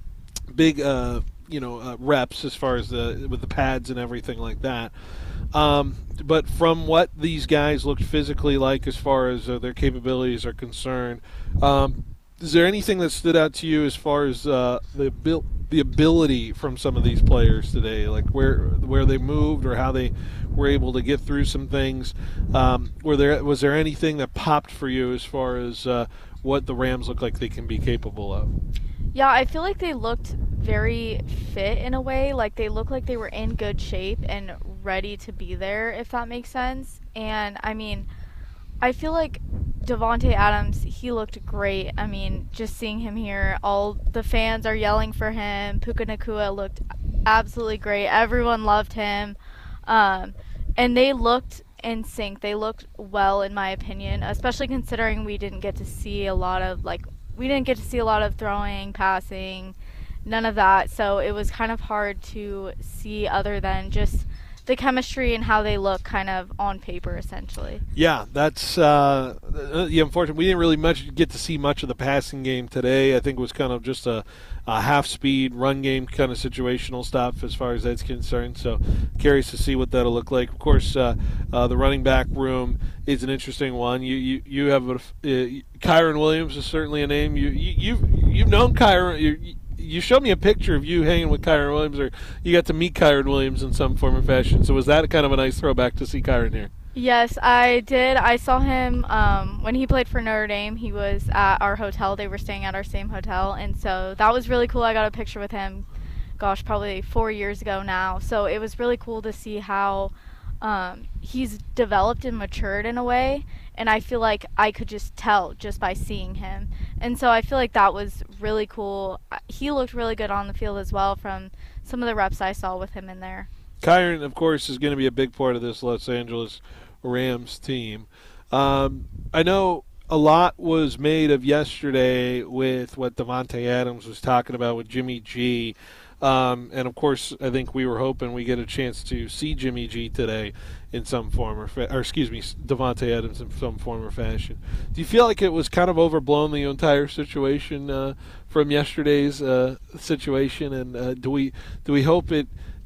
big, uh, you know, uh, reps as far as the with the pads and everything like that. Um, but from what these guys looked physically like as far as uh, their capabilities are concerned, um, is there anything that stood out to you as far as uh, the abil- the ability from some of these players today, like where where they moved or how they were able to get through some things? Um, were there was there anything that popped for you as far as uh, what the Rams look like they can be capable of? Yeah, I feel like they looked very fit in a way. Like they looked like they were in good shape and ready to be there, if that makes sense. And I mean, I feel like Davante Adams, he looked great. I mean, just seeing him here, all the fans are yelling for him. Puka Nacua looked absolutely great. Everyone loved him. Um, and they looked in sync. They looked well, in my opinion, especially considering we didn't get to see a lot of, like, we didn't get to see a lot of throwing, passing, none of that. So it was kind of hard to see other than just the chemistry and how they look kind of on paper, essentially. Yeah, that's uh, yeah, unfortunate. We didn't really much get to see much of the passing game today. I think it was kind of just a, a half-speed run game kind of situational stuff as far as that's concerned. So curious to see what that'll look like. Of course, uh, uh, the running back room is an interesting one. You you, you have a, uh, Kyren Williams is certainly a name. You, you you've you've known Kyren. You, you showed me a picture of you hanging with Kyren Williams, or you got to meet Kyren Williams in some form or fashion. So was that kind of a nice throwback to see Kyren here? Yes, I did. I saw him um, when he played for Notre Dame. He was at our hotel. They were staying at our same hotel, and so that was really cool. I got a picture with him, gosh, probably four years ago now. So it was really cool to see how um, he's developed and matured in a way, and I feel like I could just tell just by seeing him. And so I feel like that was really cool. He looked really good on the field as well from some of the reps I saw with him in there. Kyren, of course, is going to be a big part of this Los Angeles Rams team. Um, I know a lot was made of yesterday with what Davante Adams was talking about with Jimmy G. Um, and, of course, I think we were hoping we get a chance to see Jimmy G today in some form or, fa- or excuse me, Davante Adams in some form or fashion. Do you feel like it was kind of overblown, the entire situation uh, from yesterday's uh, situation? And uh, do we do we hope it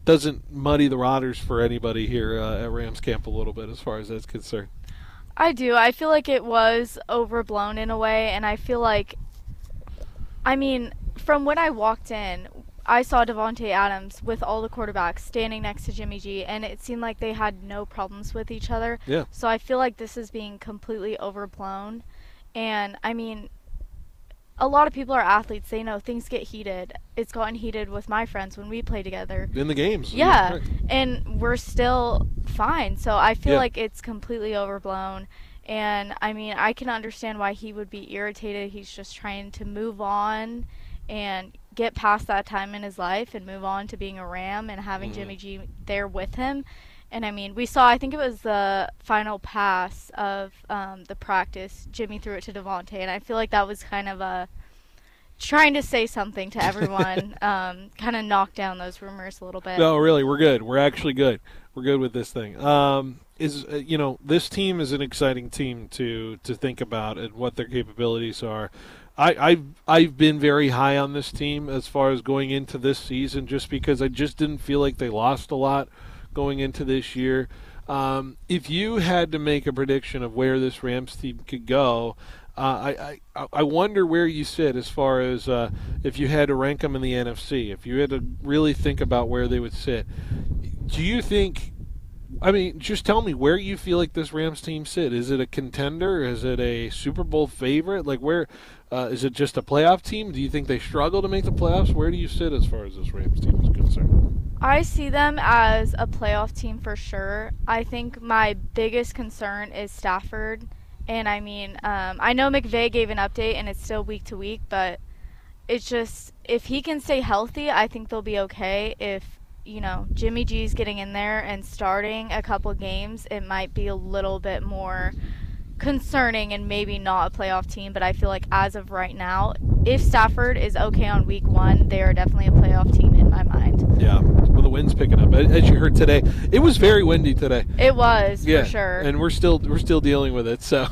doesn't muddy the waters for anybody here uh, at Rams camp a little bit as far as that's concerned. I do. I feel like it was overblown in a way, and I feel like, I mean, from when I walked in, I saw Davante Adams with all the quarterbacks standing next to Jimmy G, and it seemed like they had no problems with each other. Yeah. So I feel like this is being completely overblown. And, I mean, a lot of people are athletes. They know things get heated. It's gotten heated with my friends when we play together. In the games. Yeah. Right. And we're still fine. So I feel Yeah. like it's completely overblown. And, I mean, I can understand why he would be irritated. He's just trying to move on and get past that time in his life and move on to being a Ram and having Mm-hmm. Jimmy G there with him. And, I mean, we saw, I think it was the final pass of um, the practice. Jimmy threw it to Davante, and I feel like that was kind of a trying to say something to everyone, um, kind of knock down those rumors a little bit. No, really, we're good. We're actually good. We're good with this thing. Um, is uh, you know, this team is an exciting team to to think about and what their capabilities are. I, I've I've been very high on this team as far as going into this season, just because I just didn't feel like they lost a lot going into this year. Um, if you had to make a prediction of where this Rams team could go, uh, I, I I wonder where you sit as far as uh, if you had to rank them in the N F C. If you had to really think about where they would sit, do you think? I mean, just tell me where you feel like this Rams team sit. Is it a contender? Is it a Super Bowl favorite? Like where? Uh, is it just a playoff team? Do you think they struggle to make the playoffs? Where do you sit as far as this Rams team is concerned? I see them as a playoff team for sure. I think my biggest concern is Stafford. And, I mean, um, I know McVay gave an update, and it's still week to week, but it's just if he can stay healthy, I think they'll be okay. If, you know, Jimmy G's getting in there and starting a couple games, it might be a little bit more concerning and maybe not a playoff team, but I feel like as of right now, if Stafford is okay on week one, they are definitely a playoff team in my mind. Yeah, well, the wind's picking up. As you heard today, it was very windy today. It was, yeah, for sure. And we're still we're still dealing with it. So,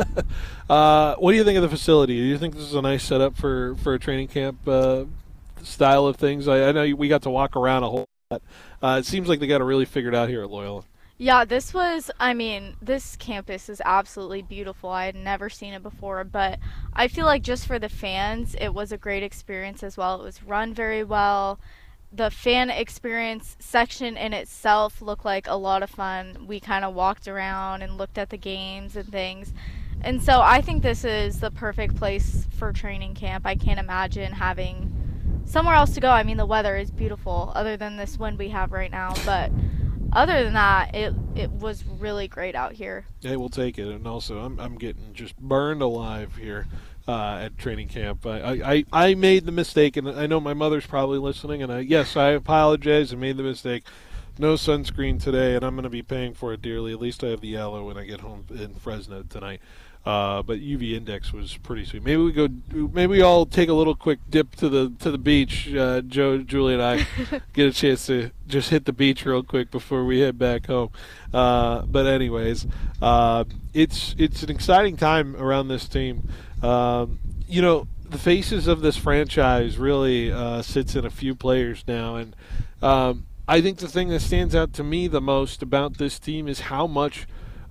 uh, what do you think of the facility? Do you think this is a nice setup for, for a training camp uh, style of things? I, I know we got to walk around a whole lot. Uh, it seems like they got it really figured out here at Loyola. Yeah, this was, I mean, this campus is absolutely beautiful. I had never seen it before, but I feel like just for the fans, it was a great experience as well. It was run very well. The fan experience section in itself looked like a lot of fun. We kind of walked around and looked at the games and things. And so I think this is the perfect place for training camp. I can't imagine having somewhere else to go. I mean, the weather is beautiful other than this wind we have right now, but other than that, it it was really great out here. Yeah, we'll take it. And also, I'm I'm getting just burned alive here uh, at training camp. I, I I made the mistake, and I know my mother's probably listening. And I, yes, I apologize. I made the mistake. No sunscreen today, and I'm going to be paying for it dearly. At least I have the yellow when I get home in Fresno tonight. Uh, but U V index was pretty sweet. Maybe we go. Maybe we all take a little quick dip to the to the beach. Uh, Joe, Julie, and I get a chance to just hit the beach real quick before we head back home. Uh, but anyways, uh, it's it's an exciting time around this team. Um, you know, the faces of this franchise really uh, sits in a few players now, and um, I think the thing that stands out to me the most about this team is how much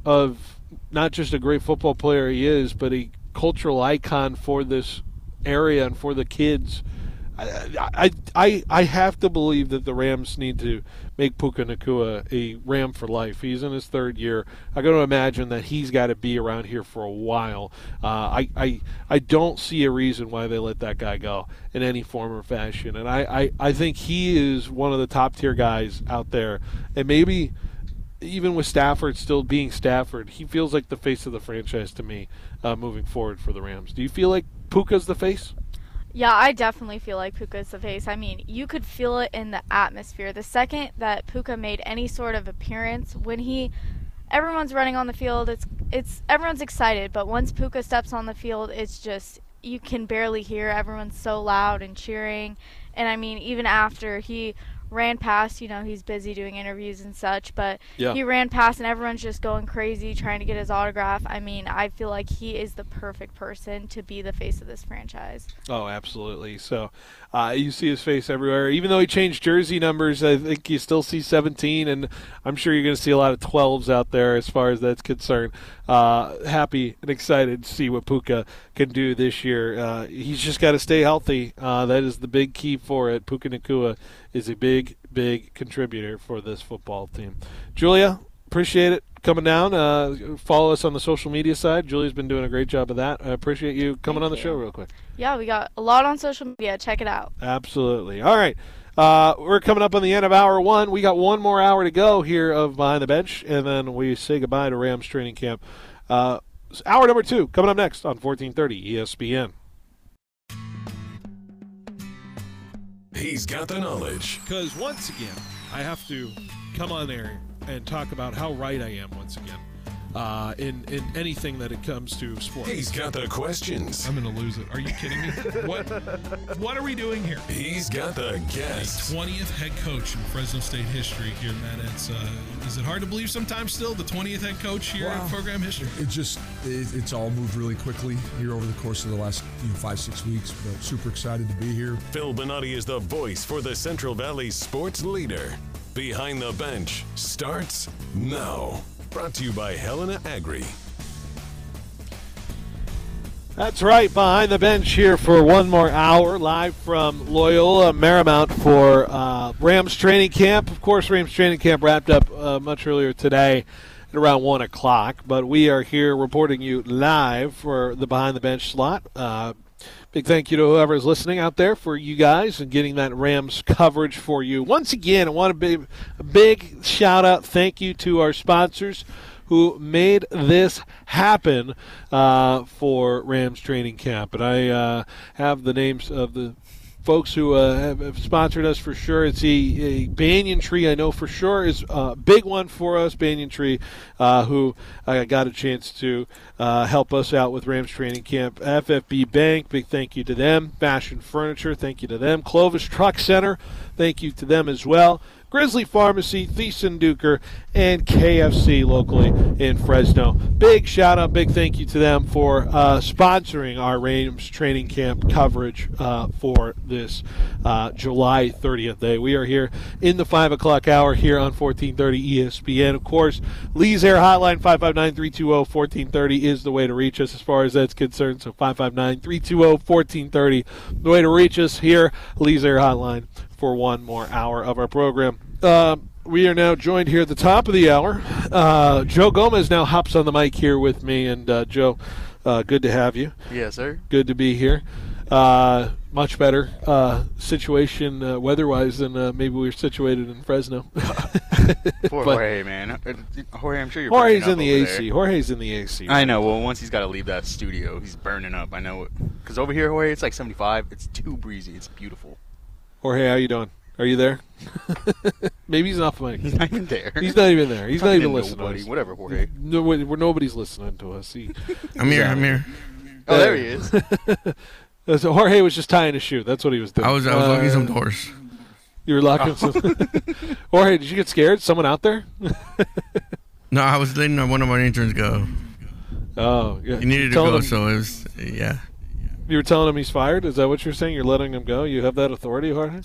of not just a great football player he is, but a cultural icon for this area and for the kids. I, I, I, I have to believe that the Rams need to make Puka Nacua a Ram for life. He's in his third year. I got to imagine that he's got to be around here for a while. Uh, I, I, I don't see a reason why they let that guy go in any form or fashion. And I, I, I think he is one of the top-tier guys out there. And maybe even with Stafford still being Stafford, he feels like the face of the franchise to me uh, moving forward for the Rams. Do you feel like Puka's the face? Yeah, I definitely feel like Puka's the face. I mean, you could feel it in the atmosphere. The second that Puka made any sort of appearance, when he, everyone's running on the field, it's it's everyone's excited. But once Puka steps on the field, it's just, you can barely hear. Everyone's so loud and cheering. And I mean, even after he ran past. You know, he's busy doing interviews and such, but Yeah. he ran past and everyone's just going crazy trying to get his autograph. I mean, I feel like he is the perfect person to be the face of this franchise. Oh, absolutely. So uh, you see his face everywhere. Even though he changed jersey numbers, I think you still see seventeen, and I'm sure you're going to see a lot of twelves out there as far as that's concerned. Uh, happy and excited to see what Puka can do this year. Uh, he's just got to stay healthy. Uh, that is the big key for it. Puka Nacua is a big, big contributor for this football team. Julia, appreciate it coming down. Uh, follow us on the social media side. Julia's been doing a great job of that. I appreciate you coming Thank on the you. show real quick. Yeah, we got a lot on social media. Check it out. Absolutely. All right. Uh, we're coming up on the end of hour one. We got one more hour to go here of Behind the Bench, and then we say goodbye to Rams training camp. Uh, hour number two coming up next on fourteen thirty E S P N. He's got the knowledge. Because once again, I have to come on there and talk about how right I am once again uh, in, in anything that it comes to sports. He's got the questions. I'm going to lose it. Are you kidding me? What What are we doing here? He's got the guests. The twentieth head coach in Fresno State history here, Matt. It's, uh, is it hard to believe sometimes still, the twentieth head coach here Wow. in program history? It just it, it's all moved really quickly here over the course of the last you know, five six weeks. But super excited to be here. Phil Bonatti is the voice for the Central Valley sports leader. Behind the Bench starts now. Brought to you by Helena Agri. That's right, Behind the Bench here for one more hour, live from Loyola Marymount for uh, Rams training camp. Of course, Rams training camp wrapped up uh, much earlier today at around one o'clock, but we are here reporting you live for the Behind the Bench slot. Uh, big thank you to whoever is listening out there for you guys and getting that Rams coverage for you. Once again, I want to be a big shout-out, thank you to our sponsors who made this happen uh, for Rams training camp. And I uh, have the names of the folks who uh, have, have sponsored us for sure. It's a, a Banyan Tree, I know for sure, is a big one for us. Banyan Tree, uh, who I got a chance to uh, help us out with Rams training camp. F F B Bank, big thank you to them. Fashion Furniture, thank you to them. Clovis Truck Center, thank you to them as well. Grizzly Pharmacy, Thiessen Duker, and K F C locally in Fresno. Big shout out, big thank you to them for uh, sponsoring our Rams training camp coverage uh, for this uh, July thirtieth day. We are here in the five o'clock hour here on fourteen thirty E S P N. Of course, Lee's Air Hotline, five five nine, three two zero, one four three zero is the way to reach us as far as that's concerned. So five five nine, three two zero, one four three zero, the way to reach us here, Lee's Air Hotline, for one more hour of our program. Uh, we are now joined here at the top of the hour. Uh, Joe Gomez now hops on the mic here with me. And, uh, Joe, uh, good to have you. Yes, sir. Good to be here. Uh, much better uh, situation uh, weather-wise than uh, maybe we were situated in Fresno. Poor But Jorge, man. Jorge, I'm sure you're Jorge's burning in up the over A C. there. Jorge's in the A C. I know. Well, once he's got to leave that studio, he's burning up. I know it. Because over here, Jorge, it's like seventy-five. It's too breezy. It's beautiful. Jorge, how you doing? Are you there? Maybe he's off mic. He's not even there. He's not even there. He's not Talking even to listening nobody. to us. Whatever, Jorge. No, wait, we're, nobody's listening to us. He, I'm here. I'm here. Oh, there he is. So Jorge was just tying his shoe. That's what he was doing. I was I was Uh, locking some doors. You were locking some. Jorge, did you get scared? Someone out there? No, I was letting one of our interns go. Oh, yeah. He needed to Telling go, him- so it was yeah. You were telling him he's fired? Is that what you're saying? You're letting him go? You have that authority, Jorge?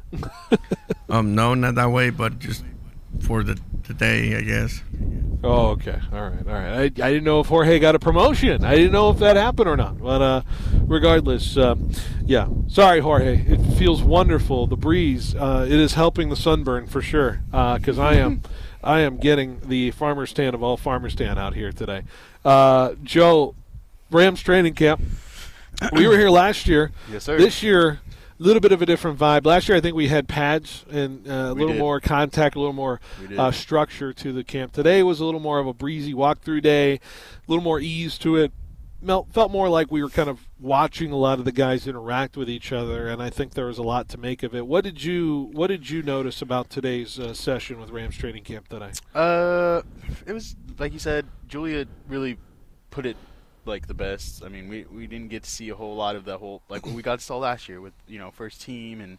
Um, no, not that way, but just for the, the day, I guess. Oh, okay. All right. All right. I, I didn't know if Jorge got a promotion. I didn't know if that happened or not. But uh, regardless, uh, yeah. Sorry, Jorge. It feels wonderful. The breeze, uh, it is helping the sunburn for sure. Because I am, I am getting the farmer's tan of all farmer's tan out here today. Uh, Joe, Rams training camp. We were here last year. Yes, sir. This year, a little bit of a different vibe. Last year, I think we had pads and uh, a We little did. more contact, a little more We did. uh, structure to the camp. Today was a little more of a breezy walkthrough day, a little more ease to it. Mel- Felt more like we were kind of watching a lot of the guys interact with each other, and I think there was a lot to make of it. What did you What did you notice about today's uh, session with Rams training camp today? Uh, it was like you said. Julia really put it like the best. I mean, we we didn't get to see a whole lot of that whole like what we got to saw last year with you know first team and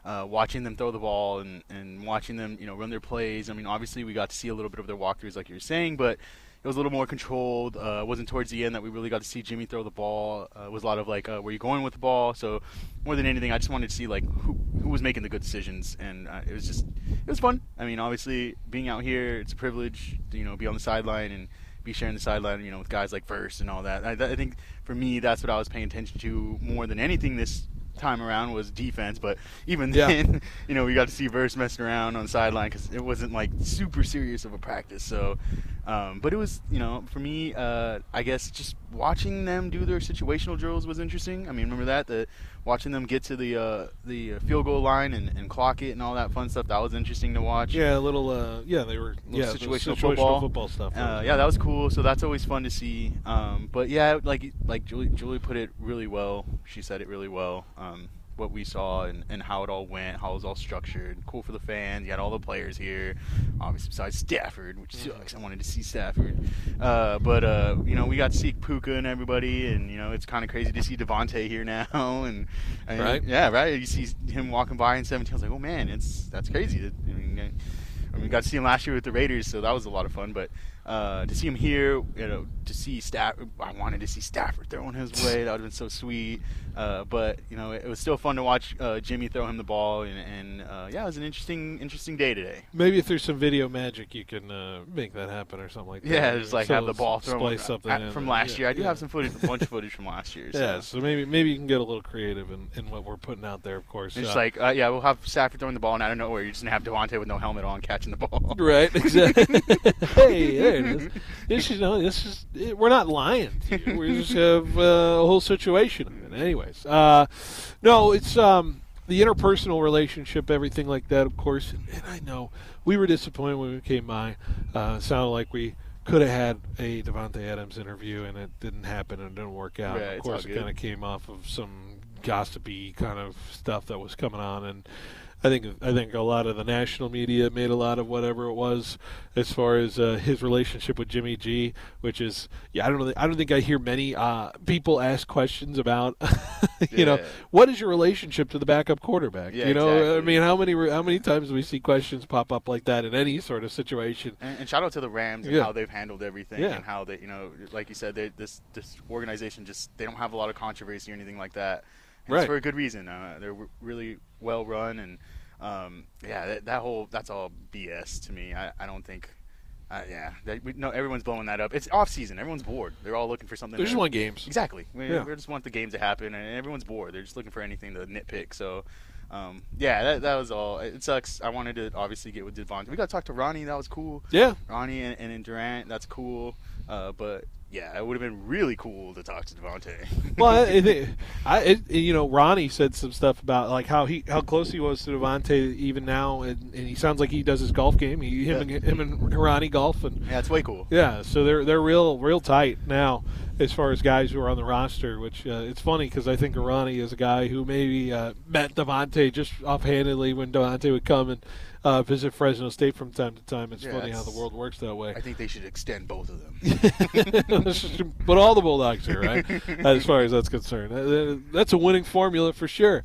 uh, watching them throw the ball and, and watching them, you know, run their plays. I mean, obviously we got to see a little bit of their walkthroughs, like you were saying, but it was a little more controlled. Uh, it wasn't towards the end that we really got to see Jimmy throw the ball. Uh, it was a lot of like, uh, where you going with the ball? So more than anything, I just wanted to see like who who was making the good decisions, and uh, it was just it was fun. I mean, obviously being out here, it's a privilege to, you know, be on the sideline and be sharing the sideline, you know, with guys like Verse and all that. I, I think for me, that's what I was paying attention to more than anything this time around was defense. But even Yeah. then, you know, we got to see Verse messing around on the sideline because it wasn't like super serious of a practice. So, um, but it was, you know, for me, uh, I guess just watching them do their situational drills was interesting. I mean, remember that the watching them get to the uh, the field goal line and, and clock it and all that fun stuff. That was interesting to watch. Yeah, a little. Uh, yeah, they were. Little Yeah, the situational, situational football. football stuff. Uh, yeah, that was cool. So that's always fun to see. Um, but yeah, like like Julie, Julie put it really well. She said it really well. Um, what we saw and, and how it all went, how it was all structured. Cool for the fans. You had all the players here, obviously besides Stafford, which sucks. I wanted to see Stafford. Uh, but, uh, you know, we got to see Puka and everybody, and, you know, it's kind of crazy to see Devontae here now. and, and Right. Yeah, right. You see him walking by in seventeen. I was like, oh, man, it's that's crazy. I mean, I mean, we got to see him last year with the Raiders, so that was a lot of fun. But uh, to see him here, you know, to see Stafford, I wanted to see Stafford throwing his way. That would have been so sweet. Uh, but you know, it, it was still fun to watch uh, Jimmy throw him the ball, and, and uh, yeah, it was an interesting, interesting day today. Maybe if there's some video magic, you can uh, make that happen or something like that. Yeah, just like So have the ball thrown splice something at- in from and- last yeah, year. I do yeah. have some footage, a bunch of footage from last year. So. Yeah, so maybe maybe you can get a little creative in, in what we're putting out there. Of course, It's Uh, like, uh, yeah, we'll have Stafford throwing the ball, and out of nowhere, you're just gonna have Devontae with no helmet on catching the ball. Right, exactly. Hey, there it is. This is, no, this is it, we're not lying to you. We just have uh, a whole situation of it. Anyways, uh, no, it's um, the interpersonal relationship, everything like that, of course. And, and I know we were disappointed when we came by. Uh, it sounded like we could have had a Devontae Adams interview, and it didn't happen and it didn't work out. Yeah, of it's course, all it good. kind of came off of some gossipy kind of stuff that was coming on, and I think I think a lot of the national media made a lot of whatever it was as far as uh, his relationship with Jimmy G, which is yeah I don't know I don't think I hear many uh, people ask questions about you know Yeah. what is your relationship to the backup quarterback. Yeah, you know I exactly. mean how many how many times do we see questions pop up like that in any sort of situation? And, and shout out to the Rams and Yeah. how they've handled everything, Yeah. and how they, you know, like you said, they, this this organization just they don't have a lot of controversy or anything like that. And Right. It's for a good reason. Uh, they're w- really well run, and um, yeah, that, that whole that's all B S to me. I, I don't think. Uh, yeah, they, we, no, everyone's blowing that up. It's off season. Everyone's bored. They're all looking for something. They just to- want games. Exactly. We, Yeah. we just want the games to happen, and everyone's bored. They're just looking for anything to nitpick. So, um, yeah, that, that was all. It sucks. I wanted to obviously get with Devontae. We got to talk to Ronnie. That was cool. Yeah. Ronnie and, and, and Durant. That's cool. Uh, but yeah, it would have been really cool to talk to Devontae. Well, I, I, think- I it, you know, Ronnie said some stuff about like how he how close he was to Devontae even now, and, and he sounds like he does his golf game. He him and him and Ronnie golf, and yeah, it's way cool. yeah, so they're they're real real tight now as far as guys who are on the roster. Which uh, it's funny because I think Ronnie is a guy who maybe uh, met Devontae just offhandedly when Devontae would come and uh, visit Fresno State from time to time. It's Yeah, funny how it's- the world works that way. I think they should extend both of them. But all the Bulldogs are, right? As far as that's concerned. Uh, That's a winning formula for sure.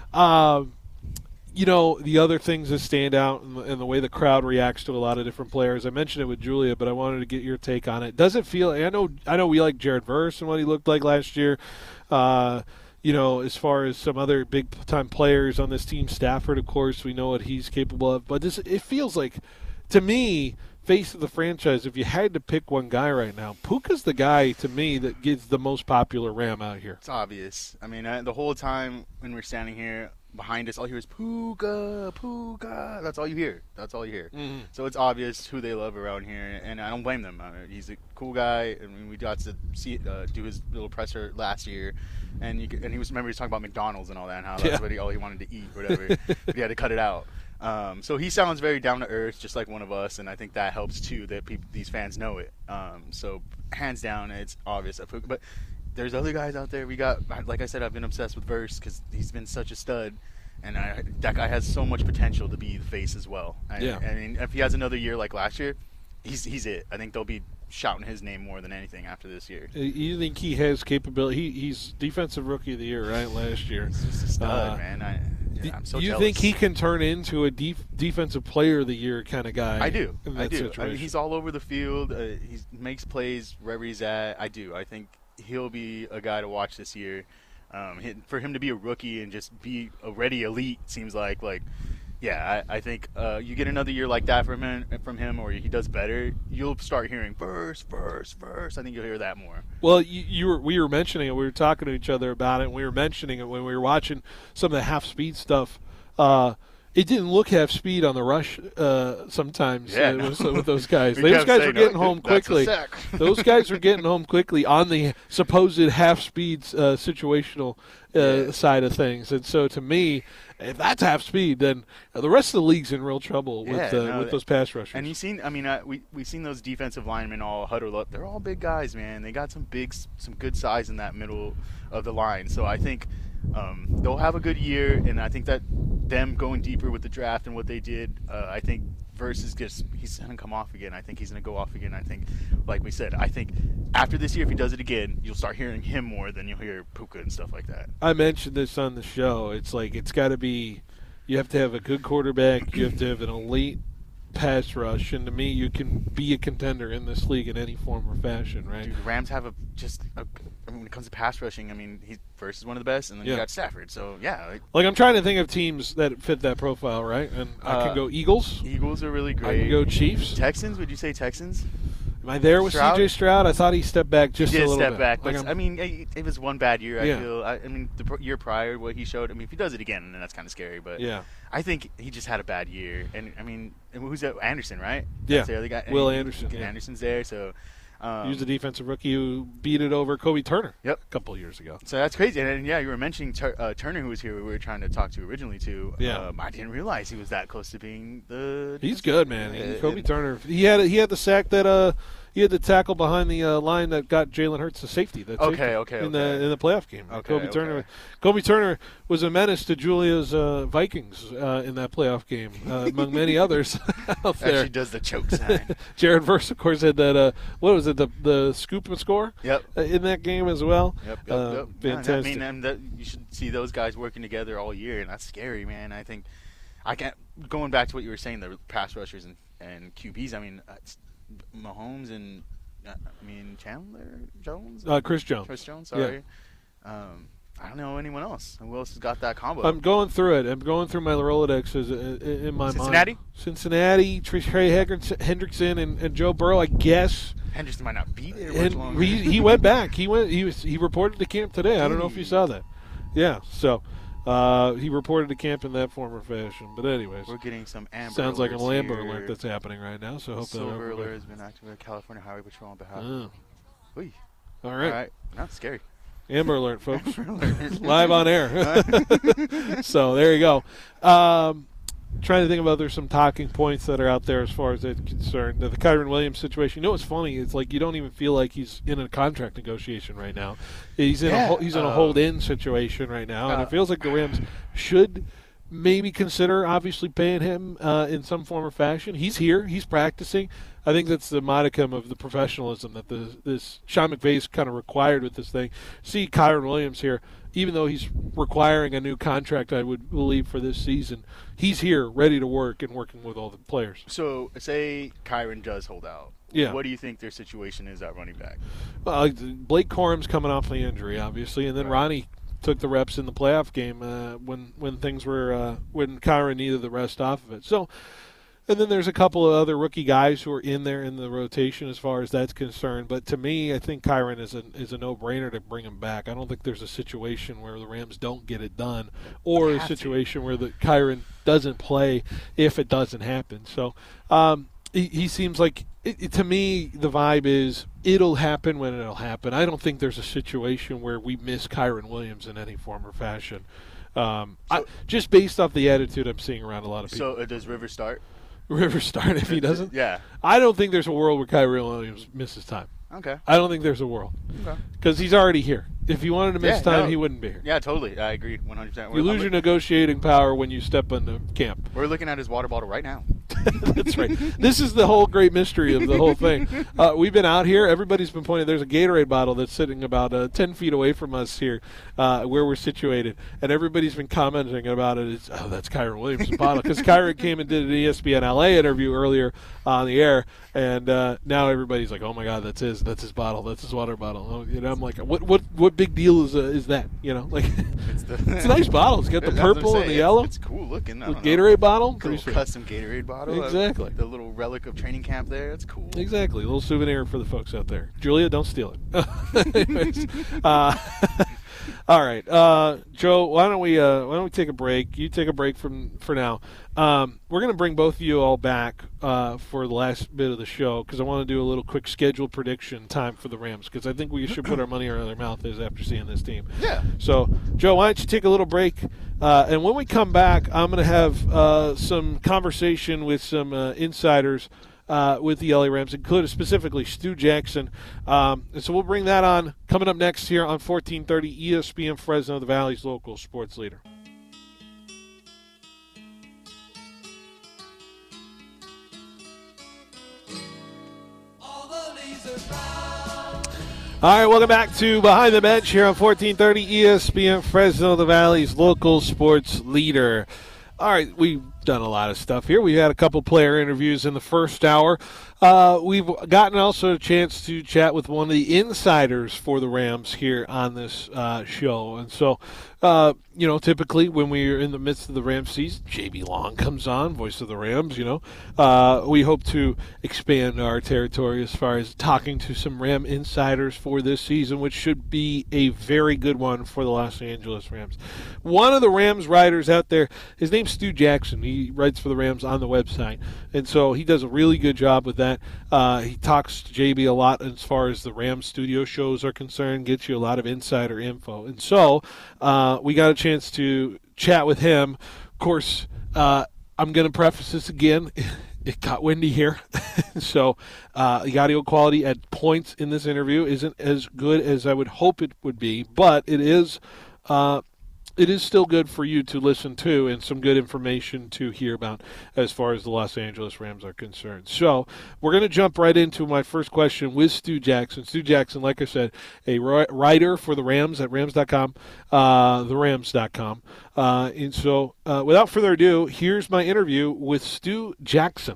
Um, you know, the other things that stand out in the, in the way the crowd reacts to a lot of different players. I mentioned it with Julia, but I wanted to get your take on it. Does it feel – I know I know we like Jared Verse and what he looked like last year. Uh, you know, as far as some other big-time players on this team, Stafford, of course, we know what he's capable of. But this, it feels like, to me – face of the franchise, if you had to pick one guy right now, Puka's the guy to me that gets the most popular Ram out here. It's obvious. I mean, I, the whole time when we're standing here behind us, all you hear is Puka, Puka. That's all you hear. That's all you hear. Mhm. So it's obvious who they love around here, and I don't blame them. I mean, he's a cool guy. I mean, we got to see uh, do his little presser last year, and you could, and he was remember he was talking about McDonald's and all that, and how that's Yeah. what he all he wanted to eat, whatever. But he had to cut it out. Um, so he sounds very down to earth, just like one of us, and I think that helps too. That people, these fans know it. Um, so hands down, it's obvious. That Puka, but there's other guys out there. We got, like I said, I've been obsessed with Verse because he's been such a stud, and I, that guy has so much potential to be the face as well. I, Yeah. I mean, if he has another year like last year, he's he's it. I think they'll be shouting his name more than anything after this year. Uh, You think he has capability? He, he's defensive rookie of the year, right? Last year, He's just a stud, Uh, man. I, Yeah, I'm so you jealous. think he can turn into a def- defensive player of the year kind of guy? I do. in I that do. I situation? mean, he's all over the field. Uh, he makes plays wherever he's at. I do. I think he'll be a guy to watch this year. Um, hit, for him to be a rookie and just be already elite seems like like. Yeah, I, I think uh, you get another year like that from him, from him, or he does better. You'll start hearing verse, verse, verse. I think you'll hear that more. Well, you, you were we were mentioning it. We were talking to each other about it. And we were mentioning it when we were watching some of the half speed stuff. Uh, it didn't look half speed on the rush uh, sometimes Yeah, uh, no. with, with those guys. We those kept guys saying, were getting "No, home that's a quickly. sack." Those guys were getting home quickly on the supposed half speed uh, situational uh, Yeah. side of things. And so, to me, if that's half speed, then the rest of the league's in real trouble with Yeah, uh, no, with those pass rushers. And you've seen, I mean, uh, we we've seen those defensive linemen all huddle up. They're all big guys, man. They got some big, some good size in that middle of the line. So I think um, they'll have a good year, and I think that them going deeper with the draft and what they did, uh, I think versus just he's going to come off again. I think he's going to go off again. I think, like we said, I think after this year, if he does it again, you'll start hearing him more than you'll hear Puka and stuff like that. I mentioned this on the show. It's like it's got to be. You have to have a good quarterback. You have to have an elite pass rush, and to me, you can be a contender in this league in any form or fashion, right? Dude, the Rams have a just. A, I mean, when it comes to pass rushing, I mean, he's first is one of the best, and then Yeah. you got Stafford. So yeah, like, Like I'm trying to think of teams that fit that profile, right? And I Uh, can go Eagles. Eagles are really I great. can go Chiefs. Texans? Would you say Texans? Am I there with Stroud? C J Stroud? I thought he stepped back just he did a little step bit. back, Like but I'm- I mean, it, it was one bad year. Yeah. I feel. I, I mean, the pr- year prior, what he showed. I mean, if he does it again, then that's kind of scary. But Yeah. I think he just had a bad year. And I mean, and who's that? Anderson, right? Yeah. That's the other guy. Will And Anderson, yeah. Anderson's there, so. Um, he was a defensive rookie who beat it over Kobe Turner. Yep. a couple of years ago. So that's crazy. And, and yeah, you were mentioning Tur- uh, Turner, who was here. We were trying to talk to originally too. Yeah. Um, I didn't realize he was that close to being the. He's good, man. He- Uh, Kobe and- Turner. He had he had the sack that uh he had the tackle behind the uh, line that got Jalen Hurts the safety. That Okay, safety okay, in the okay. in the playoff game. Okay, Kobe okay. Turner. Kobe Turner was a menace to Julia's uh, Vikings uh, in that playoff game, uh, among many others out there. Actually does the choke sign. Jared Verse, of course, had that. Uh, what was it? The the scoop and score. Yep. Uh, in that game as well. Yep, yep, Uh, yep. Fantastic. I mean, and that, you should see those guys working together all year, and that's scary, man. I think I can't. Going back to what you were saying, the pass rushers and, and Q Bs. I mean, uh, it's Mahomes and uh, I mean Chandler Jones. Uh, Chris Jones. Chris Jones. Yeah. Sorry. Um, I don't know anyone else. Who else has got that combo? I'm going through it. I'm going through my Rolodex as, uh, in my Cincinnati? mind. Cincinnati, Trey Hendrickson, and, and Joe Burrow, I guess. Henderson might not be there much And longer. he, he went back. He went. He was. He reported to camp today. I don't know if you saw that. Yeah. So uh, he reported to camp in that form or fashion. But anyways, We're getting some Amber sounds like a alerts Lambo here. alert that's happening right now. So hope that Silver everybody- alert has been activated. California Highway Patrol on behalf. Oh. Oy. All right. All right. That's scary. Amber alert, folks. Amber alert. Live on air. So there you go. Um, trying to think about there's some talking points that are out there as far as it's concerned. The Kyron Williams situation. You know what's funny? It's like you don't even feel like he's in a contract negotiation right now. He's in Yeah, a hol- he's in a uh, hold-in situation right now, and uh, it feels like the Rams should maybe consider obviously paying him uh, in some form or fashion. He's here. He's practicing. I think that's the modicum of the professionalism that the, this Sean McVay's kind of required with this thing. See Kyron Williams here, even though he's requiring a new contract, I would believe, for this season, he's here ready to work and working with all the players. So, say Kyron does hold out. Yeah. What do you think their situation is at running back? Uh, Blake Corum's coming off the injury, obviously, and then Right. Ronnie took the reps in the playoff game uh, when when things were uh, when Kyron needed the rest off of it. So, and then there's a couple of other rookie guys who are in there in the rotation as far as that's concerned. But to me, I think Kyron is a is a no-brainer to bring him back. I don't think there's a situation where the Rams don't get it done, or a have to. situation where the Kyron doesn't play if it doesn't happen. So. Um, He, he seems like, it, it, to me, the vibe is it'll happen when it'll happen. I don't think there's a situation where we miss Kyron Williams in any form or fashion. Um, I, just based off the attitude I'm seeing around a lot of people. So, uh, does River start? River start if he doesn't? Yeah. I don't think there's a world where Kyron Williams misses time. Okay. I don't think there's a world. Okay. Because he's already here. If he wanted to miss Yeah, time, no. he wouldn't be here. Yeah, totally. I agree one hundred percent. You lose your negotiating power when you step into camp. We're looking at his water bottle right now. That's right. This is the whole great mystery of the whole thing. Uh, we've been out here. Everybody's been pointing. There's a Gatorade bottle that's sitting about uh, ten feet away from us here uh, where we're situated. And everybody's been commenting about it. It's, oh, that's Kyron Williams' bottle. Because Kyron came and did an E S P N L A interview earlier on the air. And uh, now everybody's like, oh, my God, that's his. That's his bottle. That's his water bottle. Oh, you know, I'm like, what what what big deal is uh, is that? You know, like it's, the, it's a nice bottle. It's got the purple and the it's, yellow. It's cool looking. I Gatorade bottle. Cool custom Gatorade bottle. Exactly. Uh, the little relic of training camp there. It's cool. Exactly. A little souvenir for the folks out there. Julia, don't steal it. Anyways, uh, all right, uh, Joe. Why don't we uh, why don't we take a break? You take a break from for now. Um, we're going to bring both of you all back uh, for the last bit of the show because I want to do a little quick schedule prediction time for the Rams because I think we should put our money where our mouth is after seeing this team. Yeah. So, Joe, why don't you take a little break? Uh, and when we come back, I'm going to have uh, some conversation with some uh, insiders uh, with the L A Rams, including specifically Stu Jackson. Um, and so we'll bring that on coming up next here on fourteen thirty E S P N Fresno, the Valley's local sports leader. All right, welcome back to Behind the Bench here on fourteen thirty E S P N Fresno, the Valley's local sports leader. All right, we've done a lot of stuff here. We had a couple player interviews in the first hour. Uh, we've gotten also a chance to chat with one of the insiders for the Rams here on this uh, show. And so, uh, you know, typically when we're in the midst of the Rams season, J B Long comes on, voice of the Rams, you know. Uh, we hope to expand our territory as far as talking to some Ram insiders for this season, which should be a very good one for the Los Angeles Rams. One of the Rams writers out there, his name's Stu Jackson. He writes for the Rams on the website. And so he does a really good job with that. Uh, he talks to J B a lot as far as the Rams studio shows are concerned, gets you a lot of insider info. And so uh, we got a chance to chat with him. Of course, uh, I'm going to preface this again. It got windy here. so uh, the audio quality at points in this interview isn't as good as I would hope it would be, but it is uh, it is still good for you to listen to and some good information to hear about as far as the Los Angeles Rams are concerned. So we're going to jump right into my first question with Stu Jackson. Stu Jackson, like I said, a writer for the Rams at rams dot com, uh, the rams dot com. Uh, and so uh, without further ado, here's my interview with Stu Jackson.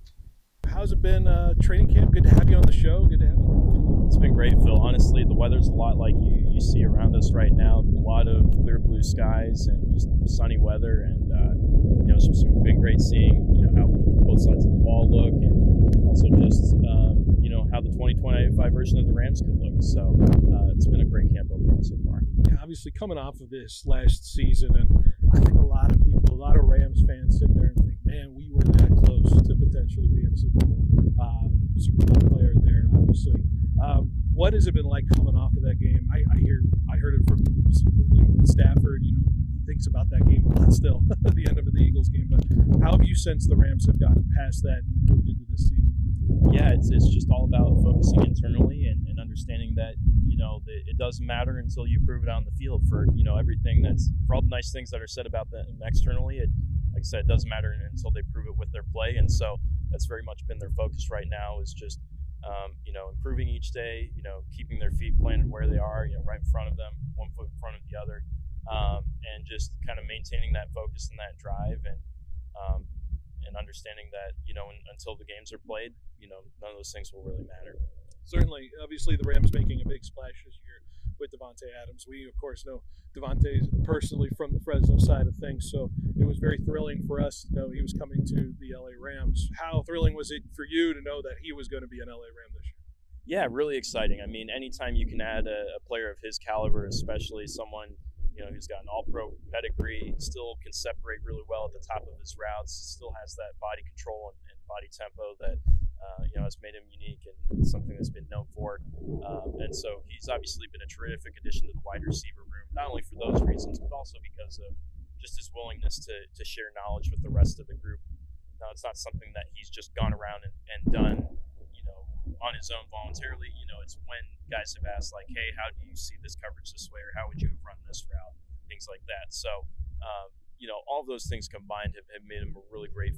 How's it been uh, training camp? Good to have you on the show. Good to have you. It's been great, Phil. Honestly, the weather's a lot like you, you see around us right now. A lot of clear blue skies and just sunny weather, and uh, you know, it's just been great seeing you know how both sides of the ball look, and also just um, you know how the twenty twenty-five version of the Rams could look. So uh, it's been a great camp overall so far. Yeah, obviously coming off of this last season, and I think a lot of people, a lot of Rams fans sit there and think, man, we were that close to potentially being a Super Bowl, uh, Super Bowl player there, obviously. Um, what has it been like coming off of that game? I, I hear, I heard it from you know, Stafford. You know, he thinks about that game a lot still at the end of the Eagles game. But how have you sensed the Rams have gotten past that and moved into this season? Yeah, it's it's just all about focusing internally and, and understanding that you know the, it doesn't matter until you prove it on the field. For you know everything that's for all the nice things that are said about them externally, it like I said, it doesn't matter until they prove it with their play. And so that's very much been their focus right now is just. Um, you know, improving each day, you know, keeping their feet planted where they are, you know, right in front of them, one foot in front of the other, um, and just kind of maintaining that focus and that drive and um, and understanding that, you know, in, until the games are played, you know, none of those things will really matter. Certainly, obviously, the Rams making a big splash this year with Davante Adams. We, of course, know Davante personally from the Fresno side of things, so it was very thrilling for us to know he was coming to the L A Rams. How thrilling was it for you to know that he was going to be an L A Ram this year? Yeah, really exciting. I mean, anytime you can add a, a player of his caliber, especially someone you know who's got an all-pro pedigree, still can separate really well at the top of his routes, still has that body control and, and body tempo that uh, you know has made him unique and something that's been known for. Um, and so he's obviously been a terrific addition to the wide receiver room, not only for those reasons, but also because of just his willingness to to share knowledge with the rest of the group. Now, it's not something that he's just gone around and, and done, you know, on his own voluntarily. You know, it's when guys have asked, like, hey, how do you see this coverage this way, or how would you have run this route, things like that. So, um, you know, all of those things combined have, have made him a really great fit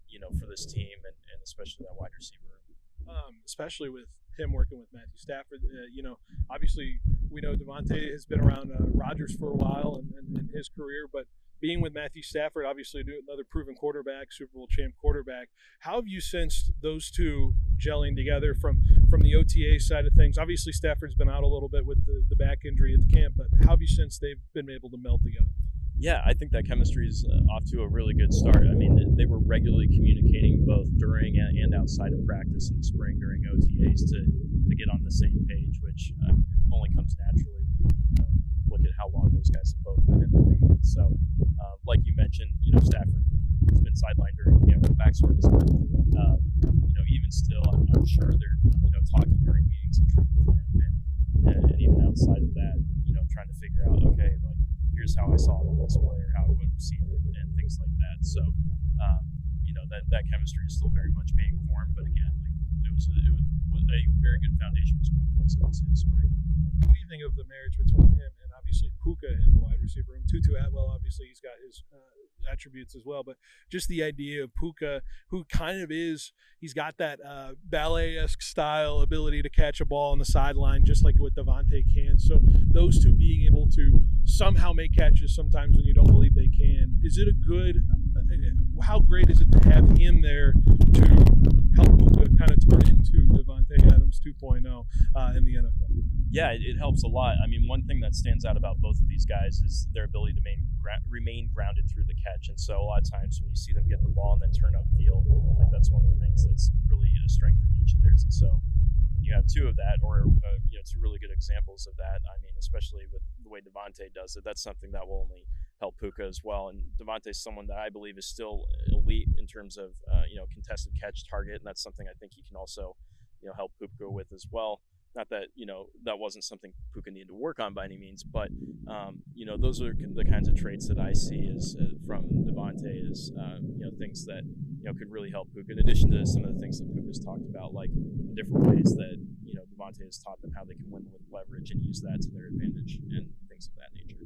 you know, for this team and, and especially that wide receiver room. Um, especially with him working with Matthew Stafford. Uh, you know, obviously we know Devontae has been around uh, Rodgers for a while in, in, in his career, but being with Matthew Stafford, obviously another proven quarterback, Super Bowl champ quarterback, how have you sensed those two gelling together from, from the O T A side of things? Obviously Stafford's been out a little bit with the, the back injury at the camp, but how have you sensed they've been able to meld together? Yeah, I think that chemistry is uh, off to a really good start. I mean, they were regularly communicating both during and outside of practice in the spring during O T As to, to get on the same page, which um, only comes naturally when you know, look at how long those guys have both been in the league. So, um, like you mentioned, you know, Stafford has been sidelined during camp with back soreness, but uh, you know, even still, I'm, I'm sure they're you know talking during meetings and training camp, and, and, and even outside of that, you know, trying to figure out, okay, like, here's how I saw it on display or how I would have seen it and things like that. So, um, you know, that, that chemistry is still very much being formed. But again, like it was a, it was a very good foundation was put in place, I would say, this spring. What do you think of the marriage between him and obviously Puka in the wide receiver room? Tutu Atwell, obviously, he's got his uh, attributes as well, but just the idea of Puka, who kind of is, he's got that uh, ballet-esque style ability to catch a ball on the sideline, just like what Devontae can. So those two being able to somehow make catches sometimes when you don't believe they can. Is it a good, uh, how great is it to have him there to help Puka kind of turn into Devontae Adams two point oh uh, in the N F L? Yeah, it, it helps a lot. I mean, one thing that stands out about both of these guys is their ability to remain, gra- remain grounded through the catch. And so a lot of times when you see them get the ball and then turn upfield, like that's one of the things that's really a strength of each of theirs. And so you have two of that, or uh, you know, two really good examples of that. I mean, especially with the way Devontae does it, that's something that will only help Puka as well. And Devontae's someone that I believe is still elite in terms of uh, you know contested catch target, and that's something I think he can also you know help Puka with as well. Not that you know that wasn't something Puka needed to work on by any means, but um, you know those are the kinds of traits that I see as uh, from Devontae is uh, you know things that you know could really help Puka. In addition to some of the things that Puka's talked about, like the different ways that you know Devontae has taught them how they can win with leverage and use that to their advantage and things of that nature.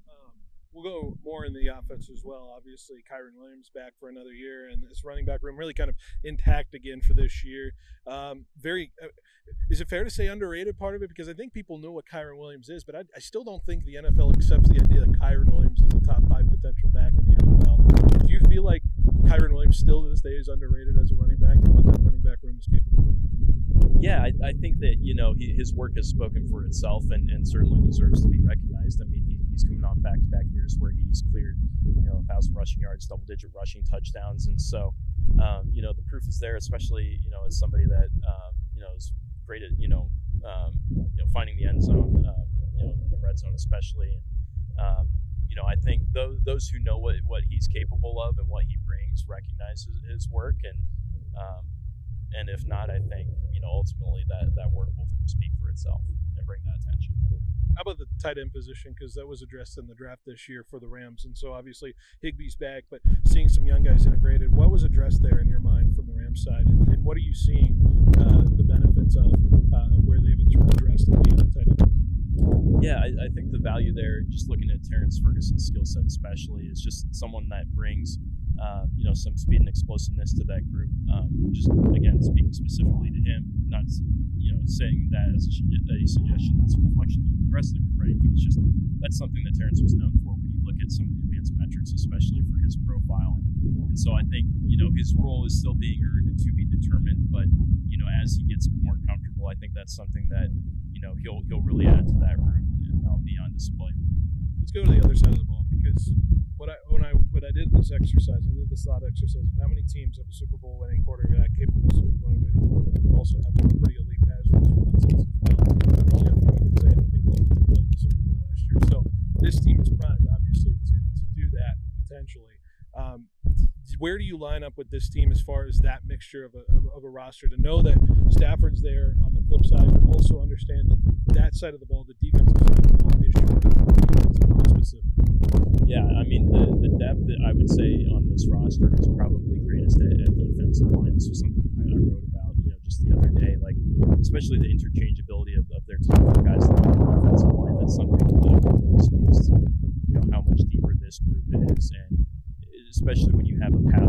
We'll go more in the offense as well. Obviously, Kyren Williams back for another year, and this running back room really kind of intact again for this year. Um, very, uh, is it fair to say underrated part of it? Because I think people know what Kyren Williams is, but I, I still don't think the N F L accepts the idea that Kyren Williams is a top five potential back in the N F L. Do you feel like Kyren Williams still to this day is underrated as a running back and what that running back room is capable of? Yeah, I, I think that you know he, his work has spoken for itself, and, and certainly deserves to be recognized. I mean, he, he's coming off back-to-back years where he's cleared, you know, a thousand rushing yards, double-digit rushing touchdowns, and so, um, you know, the proof is there. Especially, you know, as somebody that, um, you know, is great at, you know, um, you know, finding the end zone, uh, you know, in the red zone especially. And, um, you know, I think those those who know what what he's capable of and what he brings recognize his, his work, and um, and if not, I think you know ultimately that that work will speak for itself and bring that attention. How about the tight end position? Because that was addressed in the draft this year for the Rams. And so obviously Higbee's back, but seeing some young guys integrated, what was addressed there in your mind from the Rams side? And, and what are you seeing uh, the benefits of uh, where they've addressed the uh, tight end? Yeah, I, I think the value there, just looking at Terrence Ferguson's skill set especially, is just someone that brings uh, you know, some speed and explosiveness to that group. Um, just, again, speaking specifically to him, not you know saying that as a, a suggestion that's a reflection of the rest of the group or anything. It's just that's something that Terrence was known for when you look at some of the advanced metrics, especially for his profile. And, and so I think you know his role is still being earned and to be determined, but you know as he gets more comfortable, I think that's something that you know he'll he'll really add to that room, and that'll be on display. Let's go to the other side of the ball, because what I when I when I did this exercise, I did this thought exercise of how many teams have a Super Bowl winning quarterback, capable Super Bowl winning quarterback, but also have a pretty elite pass rush for that season as well. There are only a few I can say, and I think both of them played the Super Bowl last year. So this team is primed, obviously, to to do that potentially. Um, where do you line up with this team as far as that mixture of a, of, of a roster to know that Stafford's there on the flip side, but also understand that that side of the ball, the defensive side of the ball, is short of the defensive ball specific? Yeah, I mean, the, the depth that I would say on this roster is probably greatest at, at defensive line. This was something I, I wrote about, you know, just the other day, like, especially the interchangeability of, of their top four guys on the offensive line. That's something that really speaks to, you know, how much deeper this group is, and especially when you have a pass rush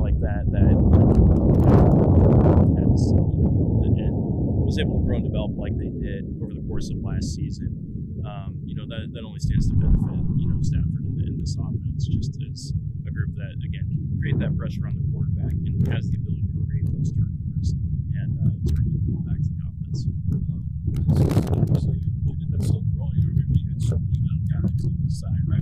like that that you know, has, you know, and was able to grow and develop like they did over the course of last season. Um, you know, that, that only stands to benefit, you know, Stafford and, and this offense, just as a group that, again, can create that pressure on the quarterback and has the ability to create those turnovers and uh, turn the ball back to the offense. Obviously, you did that still growing. I mean, you had so many young guys on this side, right?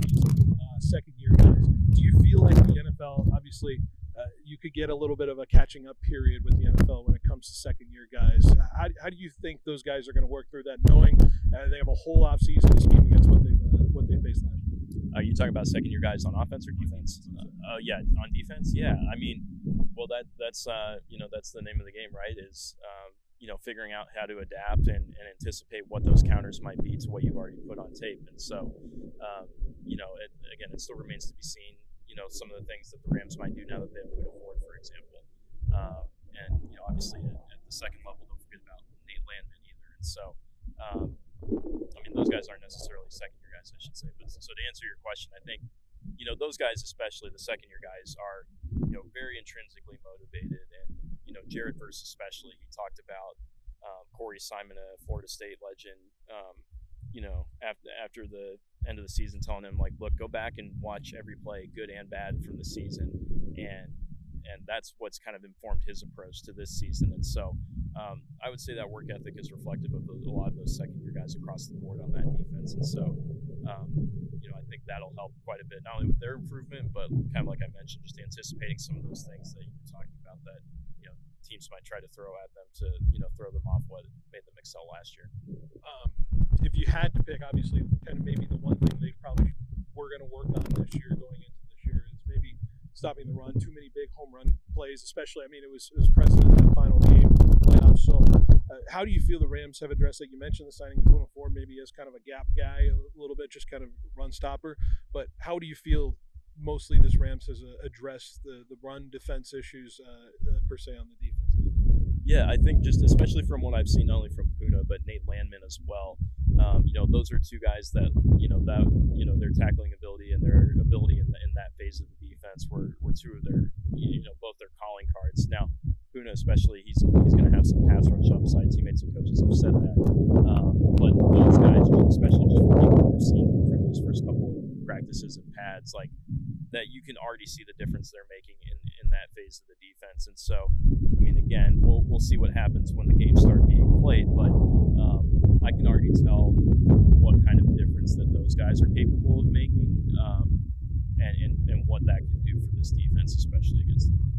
Uh, second year guys. Do you feel like the N F L, obviously, uh, you could get a little bit of a catching up period with the N F L when it comes to second year guys? How, how do you think those guys are going to work through that, knowing uh, they have a whole offseason to scheme against what they uh, what they faced last year? Are you talking about second year guys on offense or defense? Uh, uh, yeah, on defense. Yeah, I mean, well, that that's uh, you know that's the name of the game, right? Is um, you know figuring out how to adapt and, and anticipate what those counters might be to what you've already put on tape. And so, um, you know, it, again, it still remains to be seen. You know, some of the things that the Rams might do now that they have Poona Ford, for example, um, and you know, obviously at, at the second level, don't forget about Nate Landman either. And so, um, I mean, those guys aren't necessarily second year guys, I should say. But so to answer your question, I think, you know, those guys, especially the second year guys, are, you know, very intrinsically motivated. And, you know, Jared Verse especially, he talked about um, Corey Simon, a Florida State legend, um, you know, after after the end of the season, telling him, like, look, go back and watch every play, good and bad, from the season. And and that's what's kind of informed his approach to this season. And so um, I would say that work ethic is reflective of a lot of those second-year guys across the board on that defense. And so, um, you know, I think that'll help quite a bit, not only with their improvement, but kind of like I mentioned, just anticipating some of those things that you were talking about that, you know, teams might try to throw at them to, you know, throw them off what made them excel last year. Um, if you had to pick, obviously, kind of maybe the one thing they probably were going to work on this year going into this year is maybe stopping the run. Too many big home run plays, especially. I mean, it was it was present in that final game playoffs. So, uh, how do you feel the Rams have addressed that? You mentioned the signing of Poona Ford maybe as kind of a gap guy, a little bit, just kind of run stopper. But how do you feel mostly this Rams has uh, addressed the the run defense issues uh, uh, per se on the defense? Yeah, I think just especially from what I've seen, not only from Poona but Nate Landman as well. Um, you know, those are two guys that you know that you know their tackling ability and their ability in, the, in that phase of the defense were, were two of their you know both their calling cards. Now, Poona especially, he's he's going to have some pass rush upside. Teammates and coaches have said that, um, but those guys, especially just from what I've seen from these first couple of practices and pads, like that, you can already see the difference they're making in, in that phase of the defense. And so, I mean, again, we'll we'll see what happens when the games start being played, but um, I can already tell what kind of difference that those guys are capable of making, um, and, and and what that can do for this defense, especially against the run.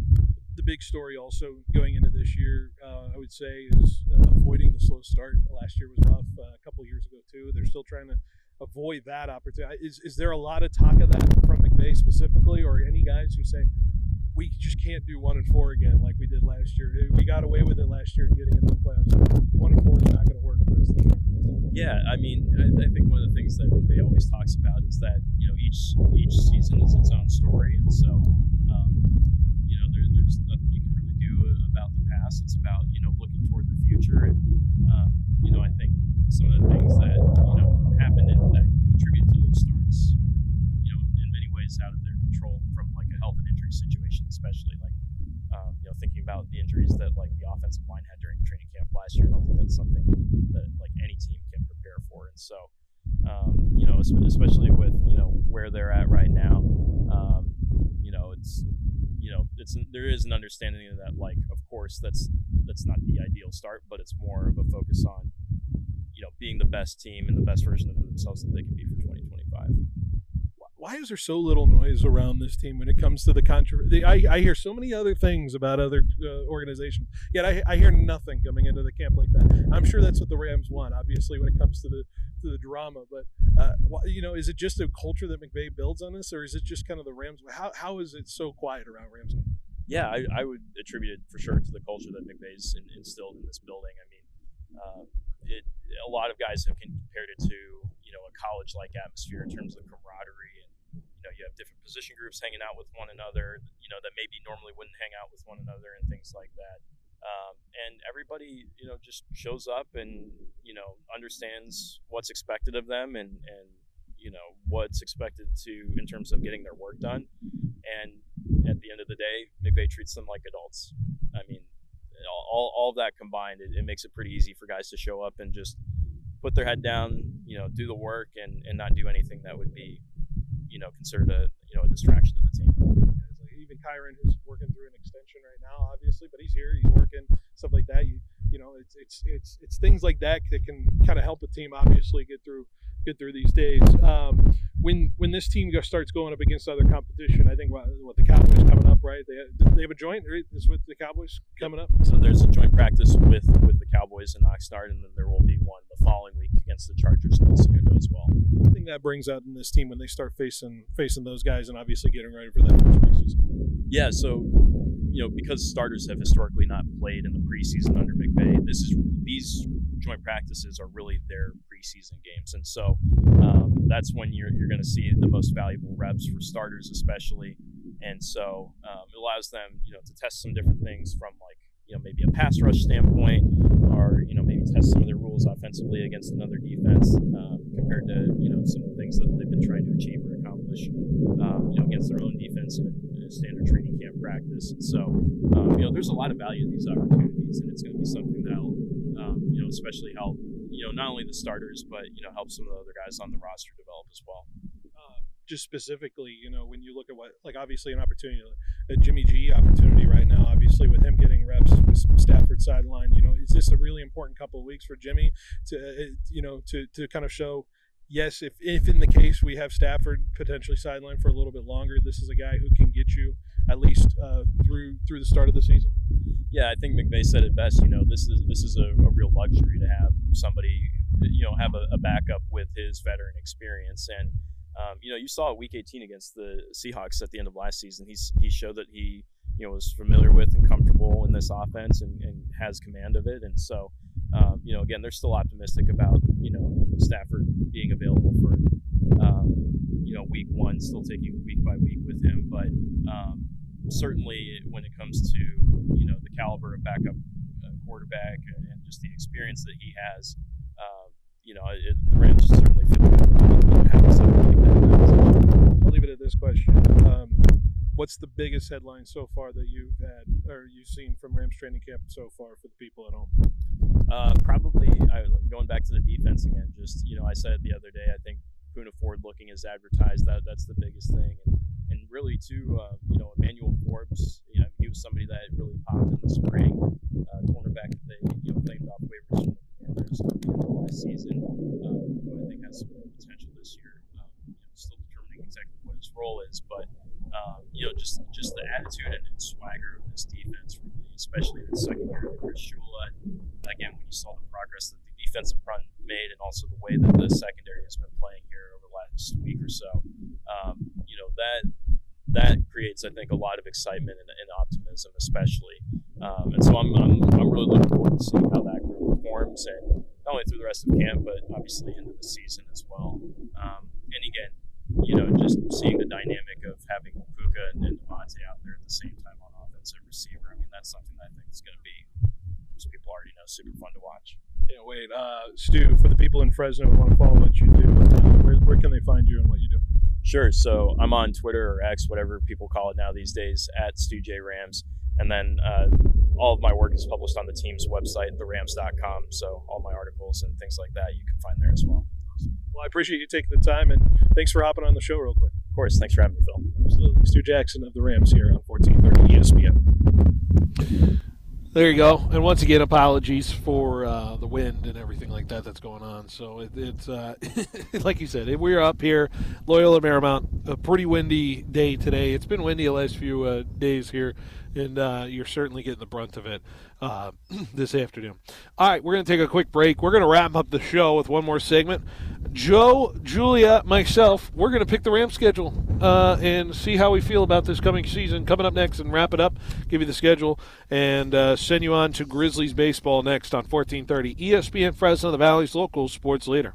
The big story also going into this year, uh, I would say, is uh, avoiding the slow start. Last year was rough. Uh, a couple of years ago too. They're still trying to avoid that opportunity. Is is there a lot of talk of that from McVay specifically, or any guys who say we just can't do one and four again like we did last year? We got away with it last year getting into the playoffs. One and four is not going to work for us this year. Yeah, I mean, I, I think one of the things that McVay always talks about is that you know each each season is its own story, and so um, you know there, there's nothing you can really do about the past. It's about you know looking toward the future, and uh, you know I think some of the things that you know happened and that contribute to those starts, you know, in many ways out of their control from like a health and injury situation, especially like um, you know thinking about the injuries that like the offensive line had during training camp last year. I don't think that's something that like any team can prepare for, and so um, you know especially with you know where they're at right now, um, you know it's you know it's there is an understanding of that, like of course that's that's not the ideal start, but it's more of a focus on you know being the best team and the best version of themselves that they can be for twenty twenty-five. Why is there so little noise around this team when it comes to the controversy? I, I hear so many other things about other uh, organizations, yet I, I hear nothing coming into the camp like that. I'm sure that's what the Rams want, obviously, when it comes to the to the drama. But uh, you know, is it just a culture that McVay builds on this, or is it just kind of the Rams? How how is it so quiet around Rams camp? Yeah, I, I would attribute it for sure to the culture that McVay's in, instilled in this building. I mean, uh, it a lot of guys have compared it to you know a college-like atmosphere in terms of camaraderie. You know, you have different position groups hanging out with one another, you know, that maybe normally wouldn't hang out with one another and things like that. Um, and everybody, you know, just shows up and, you know, understands what's expected of them and, and, you know, what's expected to in terms of getting their work done. And at at the end of the day, McVay treats them like adults. I mean, all all of that combined, it, it makes it pretty easy for guys to show up and just put their head down, you know, do the work, and, and not do anything that would be, you know, considered a you know a distraction to the team. Like even Kyron, who's working through an extension right now, obviously, but he's here, he's working, stuff like that. You you know, it's it's it's it's things like that that can kind of help a team obviously get through get through these days. Um, when when this team starts going up against other competition, I think what, what the Cowboys coming up, right? They have, they have a joint, right? Is with the Cowboys coming up. So there's a joint practice with with the Cowboys in Oxnard, and then there will be one the following week against the Chargers in El Segundo as well. What do you think that brings out in this team when they start facing facing those guys and obviously getting ready for that first preseason? Yeah, so you know, because starters have historically not played in the preseason under McVay, this is these joint practices are really their preseason games, and so um, that's when you're you're going to see the most valuable reps for starters, especially. And so um, it allows them, you know, to test some different things from like, you know, maybe a pass rush standpoint, or you know, maybe test some of their rules offensively against another defense um, compared to you know some of the things that they've been trying to achieve or accomplish, um, you know, against their own defense in a, in a standard training camp practice. And so, um, you know, there's a lot of value in these opportunities, and it's going to be something that'll, um, you know, especially help, you know, not only the starters, but you know, help some of the other guys on the roster develop as well. Just specifically, you know, when you look at what, like obviously an opportunity, a Jimmy G opportunity right now, obviously with him getting reps with Stafford sideline, you know, is this a really important couple of weeks for Jimmy to, you know, to, to kind of show, yes, if, if in the case we have Stafford potentially sidelined for a little bit longer, this is a guy who can get you at least uh, through through the start of the season? Yeah, I think McVay said it best. You know, this is this is a, a real luxury to have somebody, you know, have a, a backup with his veteran experience. And Um, you know, you saw week eighteen against the Seahawks at the end of last season. He's he showed that he, you know, was familiar with and comfortable in this offense and, and has command of it. And so, um, you know, again, they're still optimistic about, you know, Stafford being available for, um, you know, week one, still taking week by week with him. But um, certainly when it comes to, you know, the caliber of backup uh, quarterback and just the experience that he has, uh, you know, it, the Rams certainly feel good about having something like that. I'll leave it at this question. Um, what's the biggest headline so far that you've had or you've seen from Rams training camp so far for the people at home? Uh, probably I, going back to the defense again. Just, you know, I said the other day, I think Poona Ford looking as advertised. That that's the biggest thing, and, and really too, uh, you know, Emmanuel Forbes. You know, he was somebody that really popped in the spring. Uh, cornerback that they you know claimed off waivers from the Commanders at the end of last season, um, who I think has some real potential this year. Um, you know, still determining exactly what his role is, but um, you know, just just the attitude and, and swagger of this defense, really, especially in the second year of Chris Shula. Again, when you saw the progress that the defensive front made, and also the way that the secondary has been playing here over the last week or so, um, you know that that creates, I think, a lot of excitement and, and optimism, especially. Um, and so I'm, I'm I'm really looking forward to seeing how that group performs, and not only through the rest of camp, but obviously into the season as well. Um, and again, you know, just seeing the dynamic of having Puka and, and Devontae out there at the same time on offensive receiver. I mean, that's something that I think is going to be, as people already know, super fun to watch. Can't wait. Uh, Stu, for the people in Fresno who want to follow what you do, uh, where, where can they find you and what you do? Sure. So I'm on Twitter or X, whatever people call it now these days, at Stu J Rams. And then uh, all of my work is published on the team's website, the rams dot com. So all my articles and things like that you can find there as well. Awesome. Well, I appreciate you taking the time, and thanks for hopping on the show real quick. Of course. Thanks for having me, Phil. Absolutely. Stu Jackson of the Rams here on fourteen thirty E S P N. There you go. And once again, apologies for uh, the wind and everything like that that's going on. So it, it's, uh, like you said, we're up here, Loyola Marymount, a pretty windy day today. It's been windy the last few uh, days here, and uh, you're certainly getting the brunt of it uh, this afternoon. All right, we're going to take a quick break. We're going to wrap up the show with one more segment. Joe, Julia, myself, we're going to pick the Rams schedule uh, and see how we feel about this coming season. Coming up next and wrap it up, give you the schedule, and uh, send you on to Grizzlies baseball next on fourteen thirty E S P N Fresno, the Valley's local sports leader.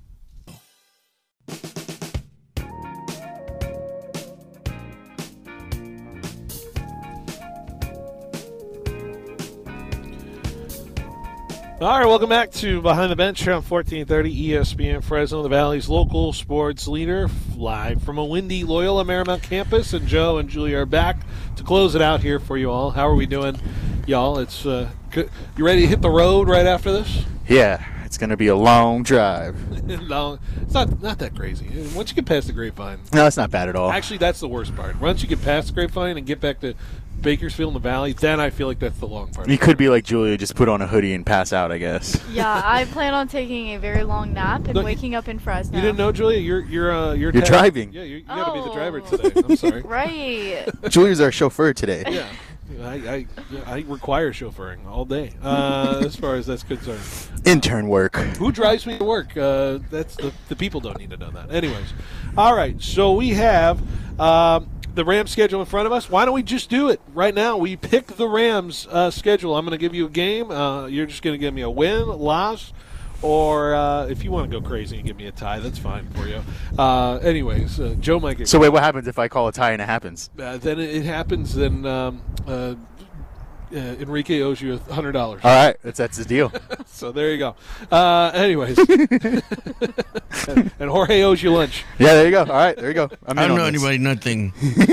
All right, welcome back to Behind the Bench here on fourteen thirty E S P N Fresno, the Valley's local sports leader, live from a windy Loyola Marymount campus. And Joe and Julia are back to close it out here for you all. How are we doing, y'all? It's uh, good. You ready to hit the road right after this? Yeah, it's going to be a long drive. No, it's not not that crazy. Once you get past the Grapevine. No, it's not bad at all. Actually, that's the worst part. Once you get past the Grapevine and get back to Bakersfield in the Valley, then I feel like that's the long part. You could be like Julia, just put on a hoodie and pass out, I guess. Yeah, I plan on taking a very long nap and Look, waking up in Fresno. You didn't know, Julia? You're you're uh, you're, You're ta- driving. Yeah, you, you Oh. got to be the driver today. I'm sorry. Right. Julia's our chauffeur today. Yeah. I, I, yeah, I require chauffeuring all day, uh, as far as that's concerned. Intern work. Who drives me to work? Uh, that's the, the people don't need to know that. Anyways, all right. So we have um, the Rams schedule in front of us. Why don't we just do it right now? We pick the Rams uh, schedule. I'm going to give you a game. Uh, you're just going to give me a win, loss, or uh, if you want to go crazy and give me a tie, that's fine for you. Uh, anyways, uh, Joe might get. So wait, what happens if I call a tie and it happens? Uh, then it, it happens. Then um, uh, uh, Enrique owes you a hundred dollars. All right, that's that's the deal. So there you go. Uh, anyways, and, and Jorge owes you lunch. Yeah, there you go. All right, there you go. I'm I in don't on know this. anybody nothing.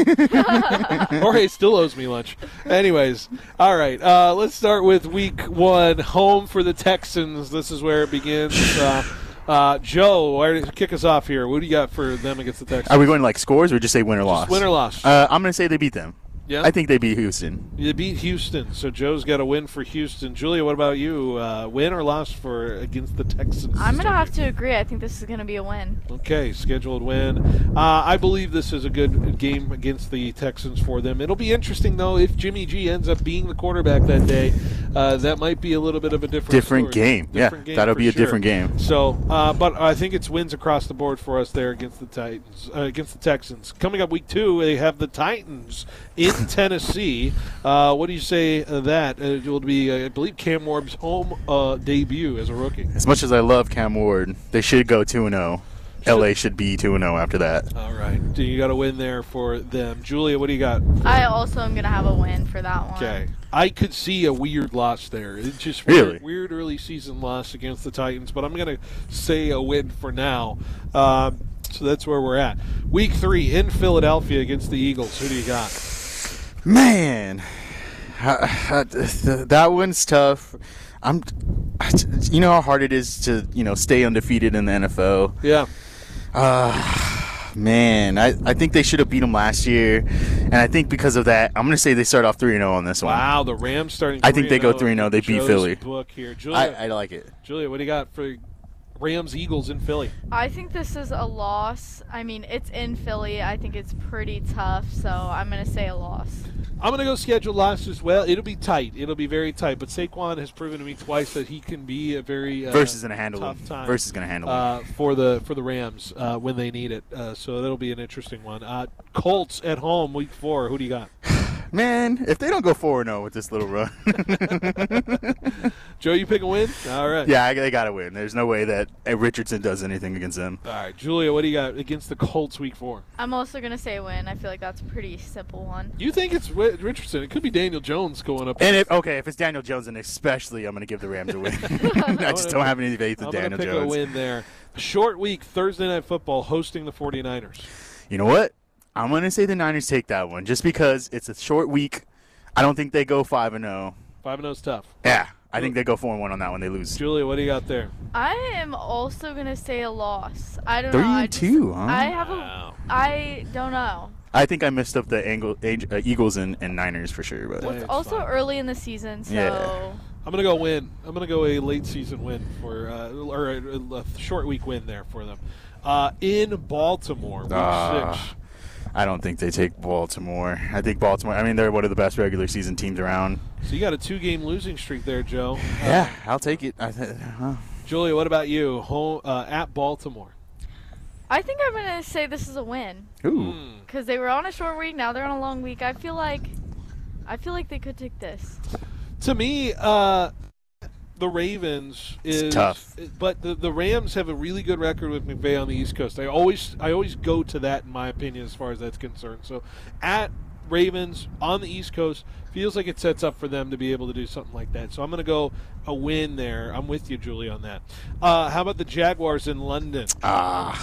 Jorge still owes me lunch. Anyways, all right. Uh, let's start with week one. Home for the Texans. This is where it begins. Uh, uh, Joe, why don't you kick us off here? What do you got for them against the Texans? Are we going like scores or just say win or loss? win or loss. Uh, I'm going to say they beat them. Yeah? I think they beat Houston. You beat Houston, so Joe's got a win for Houston. Julia, what about you? Uh, win or loss for against the Texans? I'm going to have to agree. I think this is going to be a win. Okay, scheduled win. Uh, I believe this is a good game against the Texans for them. It'll be interesting, though, if Jimmy G ends up being the quarterback that day. Uh, that might be a little bit of a different Different story. game. Different Yeah, game that'll for be a sure. different game. So, uh, but I think it's wins across the board for us there against the Titans, uh, against the Texans. Coming up week two, they have the Titans in Tennessee. Uh, what do you say of that? Uh, it will be, uh, I believe, Cam Ward's home uh, debut as a rookie. As much as I love Cam Ward, they should go two and oh. L A should be two and oh after that. All right. So you got a win there for them. Julia, what do you got? I also am going to have a win for that one. Okay. I could see a weird loss there. It's just Really? weird, weird early season loss against the Titans, but I'm going to say a win for now. Um, so that's where we're at. Week three in Philadelphia against the Eagles. Who do you got? Man, that one's tough. I'm, you know how hard it is to you know stay undefeated in the N F L. Yeah. Uh, man, I, I think they should have beat them last year, and I think because of that, I'm gonna say they start off three and oh on this one. Wow, the Rams starting. I think they go three and oh. They beat Joe's Philly. Book here, Julia. I, I like it. Julia, what do you got for Rams Eagles in Philly? I think this is a loss. I mean, it's in Philly. I think it's pretty tough, so I'm going to say a loss. I'm going to go schedule loss as well. It'll be tight. It'll be very tight. But Saquon has proven to me twice that he can be a very uh, Verse is gonna handle tough him. time. Verse is gonna handle uh, him. for the for the Rams uh, when they need it. Uh, so that'll be an interesting one. Uh, Colts at home, week four. Who do you got? Man, if they don't go four and oh with this little run. Joe, you pick a win? All right. Yeah, I- they got to win. There's no way that uh, Richardson does anything against them. All right. Julia, what do you got against the Colts week four? I'm also going to say a win. I feel like that's a pretty simple one. You think it's Ri- Richardson? It could be Daniel Jones going up. And if okay, if it's Daniel Jones, and especially I'm going to give the Rams a win. I just don't have any faith in I'm Daniel gonna pick Jones. a win there. Short week, Thursday Night Football, hosting the 49ers. You know what? I'm going to say the Niners take that one just because it's a short week. I don't think they go five and oh. five and oh is tough. Yeah, I think they go four and one on that one. They lose. Julia, what do you got there? I am also going to say a loss. I don't Three know. I and just- two, huh? I have Wow. a. I don't know. I think I missed up the Angle, uh, Eagles and, and Niners for sure. But Well, it's It's also fine. early in the season, so. Yeah. I'm gonna go win. I'm gonna go a late season win for, uh, or a, a short week win there for them. Uh, in Baltimore, week Ah. six. I don't think they take Baltimore. I think Baltimore. I mean, they're one of the best regular season teams around. So you got a two-game losing streak there, Joe. Uh, Yeah, I'll take it. I th- huh. Julia, what about you? Home uh, at Baltimore. I think I'm going to say this is a win. Ooh. Because they were on a short week, now they're on a long week. I feel like. I feel like they could take this. To me, uh, the Ravens is It's tough. but the the Rams have a really good record with McVay on the East Coast. I always I always go to that in my opinion as far as that's concerned. So at Ravens on the East Coast feels like it sets up for them to be able to do something like that. So I'm going to go a win there. I'm with you, Julie, on that. Uh, how about the Jaguars in London? Ah,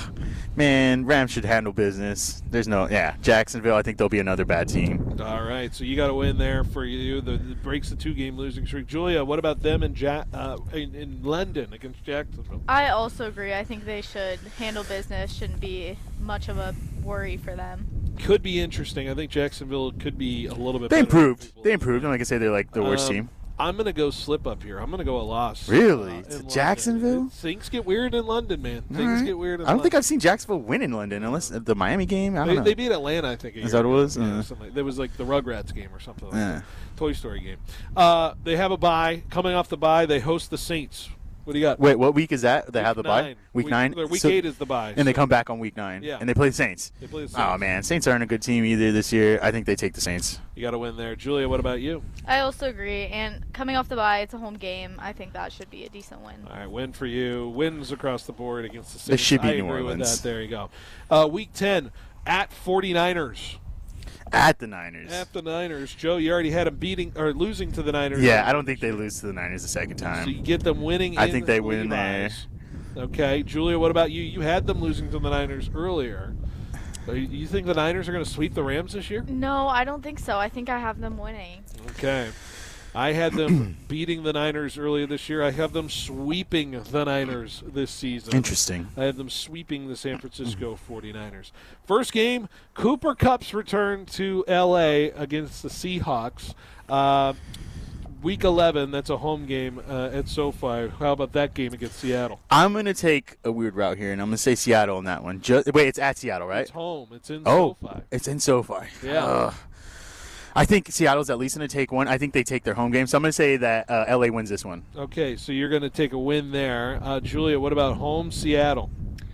Man, Rams should handle business. There's no, yeah. Jacksonville, I think they'll be another bad team. All right, so you got a win there for you. The, the breaks the two-game losing streak. Julia, what about them in, ja- uh, in in London against Jacksonville? I also agree. I think they should handle business. Shouldn't be much of a worry for them. Could be interesting. I think Jacksonville could be a little bit They better. improved. They improved. I'm not going to say they're like the worst Um, team. I'm going to go slip up here. I'm going to go a loss. Really? uh, To in London. Jacksonville? It- things get weird in London, man. All Things right. get weird in I don't London. think I've seen Jacksonville win in London unless the Miami game. I don't They, know. they beat Atlanta, I think. A Is year that what it ago. was? Yeah, Uh. something like, there was like the Rugrats game or something like Yeah. that. Toy Story game. Uh, they have a bye. Coming off the bye, they host the Saints. What do you got? Wait, what week is that? They have the bye? nine. Week, Week- nine? or week So- eight is the bye, And they so- come back on week nine. Yeah. And they play the Saints. They play the Oh, Saints. man. Saints aren't a good team either this year. I think they take the Saints. You got to win there. Julia, what about you? I also agree. And coming off the bye, it's a home game. I think that should be a decent win. All right, win for you. Wins across the board against the They Saints. should beat I New agree with Orleans. that. There you go. Uh, week ten, at 49ers. At the Niners. At the Niners. Joe, you already had them beating or losing to the Niners. Yeah, I don't think they lose to the Niners the second time. So you get them winning I in think they win there. Levi's. Okay, Julia, what about you? You had them losing to the Niners earlier. Uh, You think the Niners are going to sweep the Rams this year? No, I don't think so. I think I have them winning. Okay. I had them beating the Niners earlier this year. I have them sweeping the Niners this season. Interesting. I have them sweeping the San Francisco 49ers. First game, Cooper Kupp's return to L A against the Seahawks. Uh, week eleven, that's a home game uh, at SoFi. How about that game against Seattle? I'm going to take a weird route here, and I'm going to say Seattle on that one. Ju- Wait, it's at Seattle, right? It's home. It's in Oh, SoFi. it's in SoFi. Yeah. Ugh. I think Seattle's at least going to take one. I think they take their home game, so I'm going to say that uh, L A wins this one. Okay, so you're going to take a win there. Uh, Julia, what about home Seattle?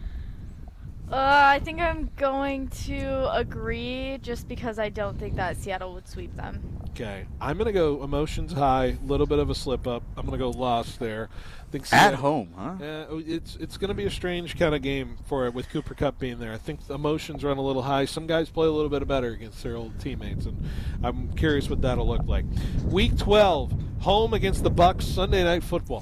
Uh, I think I'm going to agree just because I don't think that Seattle would sweep them. Okay, I'm going to go emotions high, a little bit of a slip up. I'm going to go loss there. I think At Seattle- home, huh? Yeah, it's it's going to be a strange kind of game for it with Cooper Kupp being there. I think the emotions run a little high. Some guys play a little bit better against their old teammates, and I'm curious what that'll look like. Week twelve, home against the Bucks, Sunday Night Football.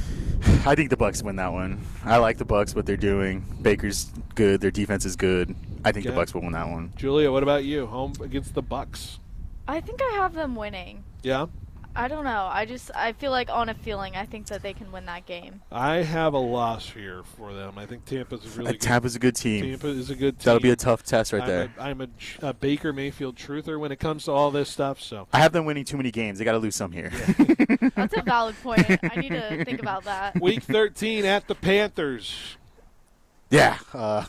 I think the Bucks win that one. I like the Bucks, what they're doing. Baker's good. Their defense is good. I think the Okay. Bucks will win that one. Julia, what about you? Home against the Bucks. I think I have them winning. Yeah? I don't know. I just I feel like on a feeling I think that they can win that game. I have a loss here for them. I think Tampa's a really Uh, good Tampa's a good team. Tampa is a good team. That'll be a tough test right I'm there. A, I'm a, a Baker Mayfield truther when it comes to all this stuff. So I have them winning too many games. They got to lose some here. That's a valid point. I need to think about that. Week thirteen at the Panthers. Yeah. Uh,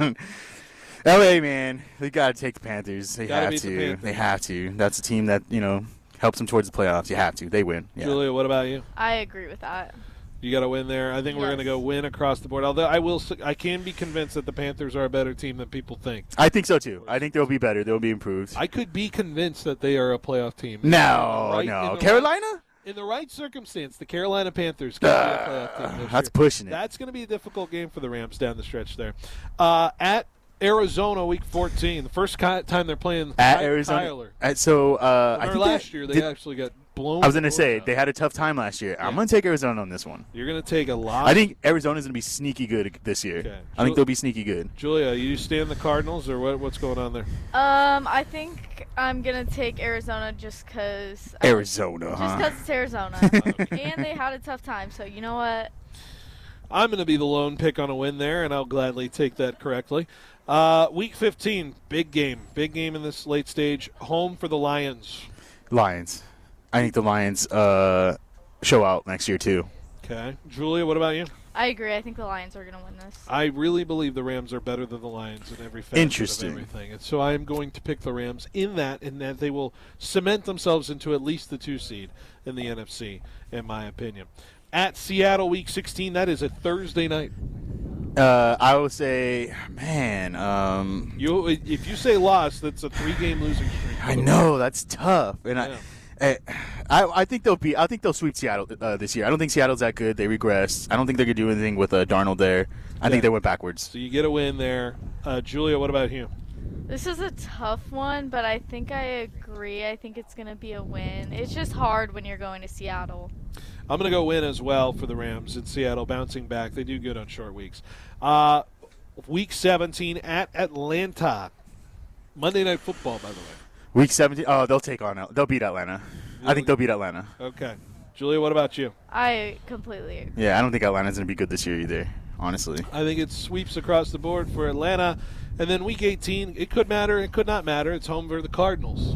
L A, man, they got to take the Panthers. They Gotta have beat the to. Panthers. They have to. That's a team that, you know, helps them towards the playoffs. You have to. They win. Yeah. Julia, what about you? I agree with that. You got to win there. I think we're Yes. going to go win across the board. Although I will, s- I can be convinced that the Panthers are a better team than people think. I think so, too. I think they'll be better. They'll be improved. I could be convinced that they are a playoff team. No, Right- no. in the Carolina? right- in the right circumstance, the Carolina Panthers could be a playoff team this That's year. pushing it. That's going to be a difficult game for the Rams down the stretch there. Uh, at Arizona, Week fourteen, the first ki- time they're playing At Ky- Arizona. Kyler. At, so, uh, I Or think last they- year they did- actually got blown. I was going to the say, doors out. they had a tough time last year. I'm going to take Arizona on this one. You're going to take a lot. I think Arizona's going to be sneaky good this year. Okay. I think they'll be sneaky good. Julia, you stand the Cardinals, or what? What's going on there? Um, I think I'm gonna take Arizona just because. Arizona, Just huh? because it's Arizona, and they had a tough time. So you know what? I'm going to be the lone pick on a win there, and I'll gladly take that correctly. Uh, week fifteen, big game. Big game in this late stage. Home for the Lions. Lions. I think the Lions uh, show out next year, too. Okay. Julia, what about you? I agree. I think the Lions are gonna win this. I really believe the Rams are better than the Lions in every facet Interesting. of everything. And so I am going to pick the Rams in that, in that they will cement themselves into at least the two seed in the N F C, in my opinion. At Seattle, Week sixteen, that is a Thursday night. Uh, I would say, man, um, You, if you say loss, that's a three-game losing streak. I know that's tough, and Yeah. I, I, I think they'll be. I think they'll sweep Seattle uh, this year. I don't think Seattle's that good. They regressed. I don't think they could do anything with uh, Darnold there. I Yeah. think they went backwards. So you get a win there. Uh, Julia, what about you? This is a tough one, but I think I agree. I think it's gonna be a win. It's just hard when you're going to Seattle. I'm going to go win as well for the Rams in Seattle, bouncing back. They do good on short weeks. Uh, Week seventeen at Atlanta. Monday Night Football, by the way. Week seventeen. Oh, they'll take on. They'll beat Atlanta. I think they'll beat Atlanta. Okay. Julia, what about you? I completely agree. Yeah, I don't think Atlanta's going to be good this year either, honestly. I think it sweeps across the board for Atlanta. And then week eighteen, it could matter, it could not matter. It's home for the Cardinals.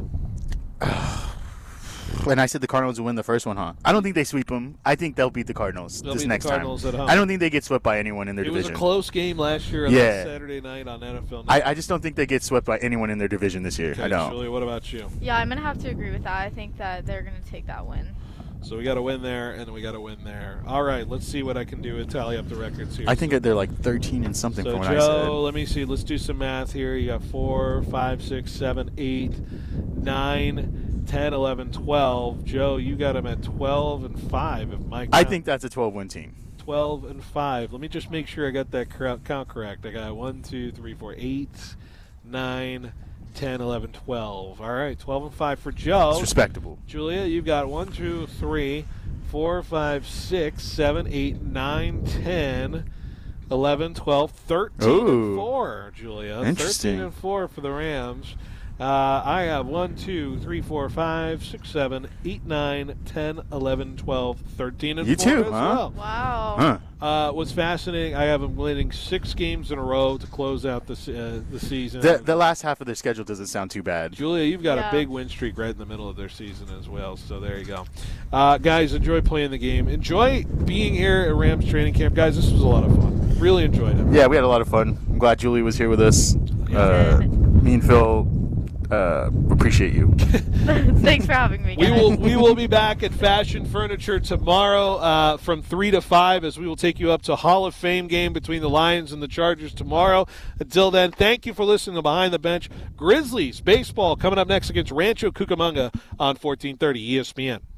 And I said the Cardinals will win the first one, huh? I don't think they sweep them. I think they'll beat the Cardinals They'll this beat next the Cardinals time. at home. I don't think they get swept by anyone in their It division. was a close game last year on Yeah. Saturday night on N F L I, Network. I just don't think they get swept by anyone in their division this year. Okay, I don't. Julia, what about you? Yeah, I'm going to have to agree with that. I think that they're going to take that win. So we got to win there, and we got to win there. All right, let's see what I can do and tally up the records here. I think they're like thirteen and something So, from what Joe, I said. let me see. Let's do some math here. You got four, five, six, seven, eight, nine, ten, eleven, twelve. Joe, you got them at twelve and five. If my I count- think that's a twelve-win team. twelve and five. Let me just make sure I got that cor- count correct. I got one, two, three, four, eight, nine, ten, eleven, twelve. All right, twelve and five for Joe. It's respectable. Julia, you've got one, two, three, four, five, six, seven, eight, nine, ten, eleven, twelve, thirteen Ooh. and four, Julia. Interesting. thirteen and four for the Rams. Uh, I have one, two, three, four, five, six, seven, eight, nine, ten, eleven, twelve, thirteen and You four too, as huh? well. Wow. Huh. Uh, what's fascinating, I have them winning six games in a row to close out the se- uh, the season. The, the last half of their schedule doesn't sound too bad. Julia, you've got Yeah. a big win streak right in the middle of their season as well, so there you go. Uh, guys, enjoy playing the game. Enjoy being here at Rams training camp. Guys, this was a lot of fun. Really enjoyed it. Yeah, we had a lot of fun. I'm glad Julie was here with us. Uh, me and Phil uh, appreciate you. Thanks for having me, We guys. will we will be back at Fashion Furniture tomorrow uh, from three to five as we will take you up to Hall of Fame game between the Lions and the Chargers tomorrow. Until then, thank you for listening to Behind the Bench. Grizzlies baseball coming up next against Rancho Cucamonga on fourteen thirty E S P N.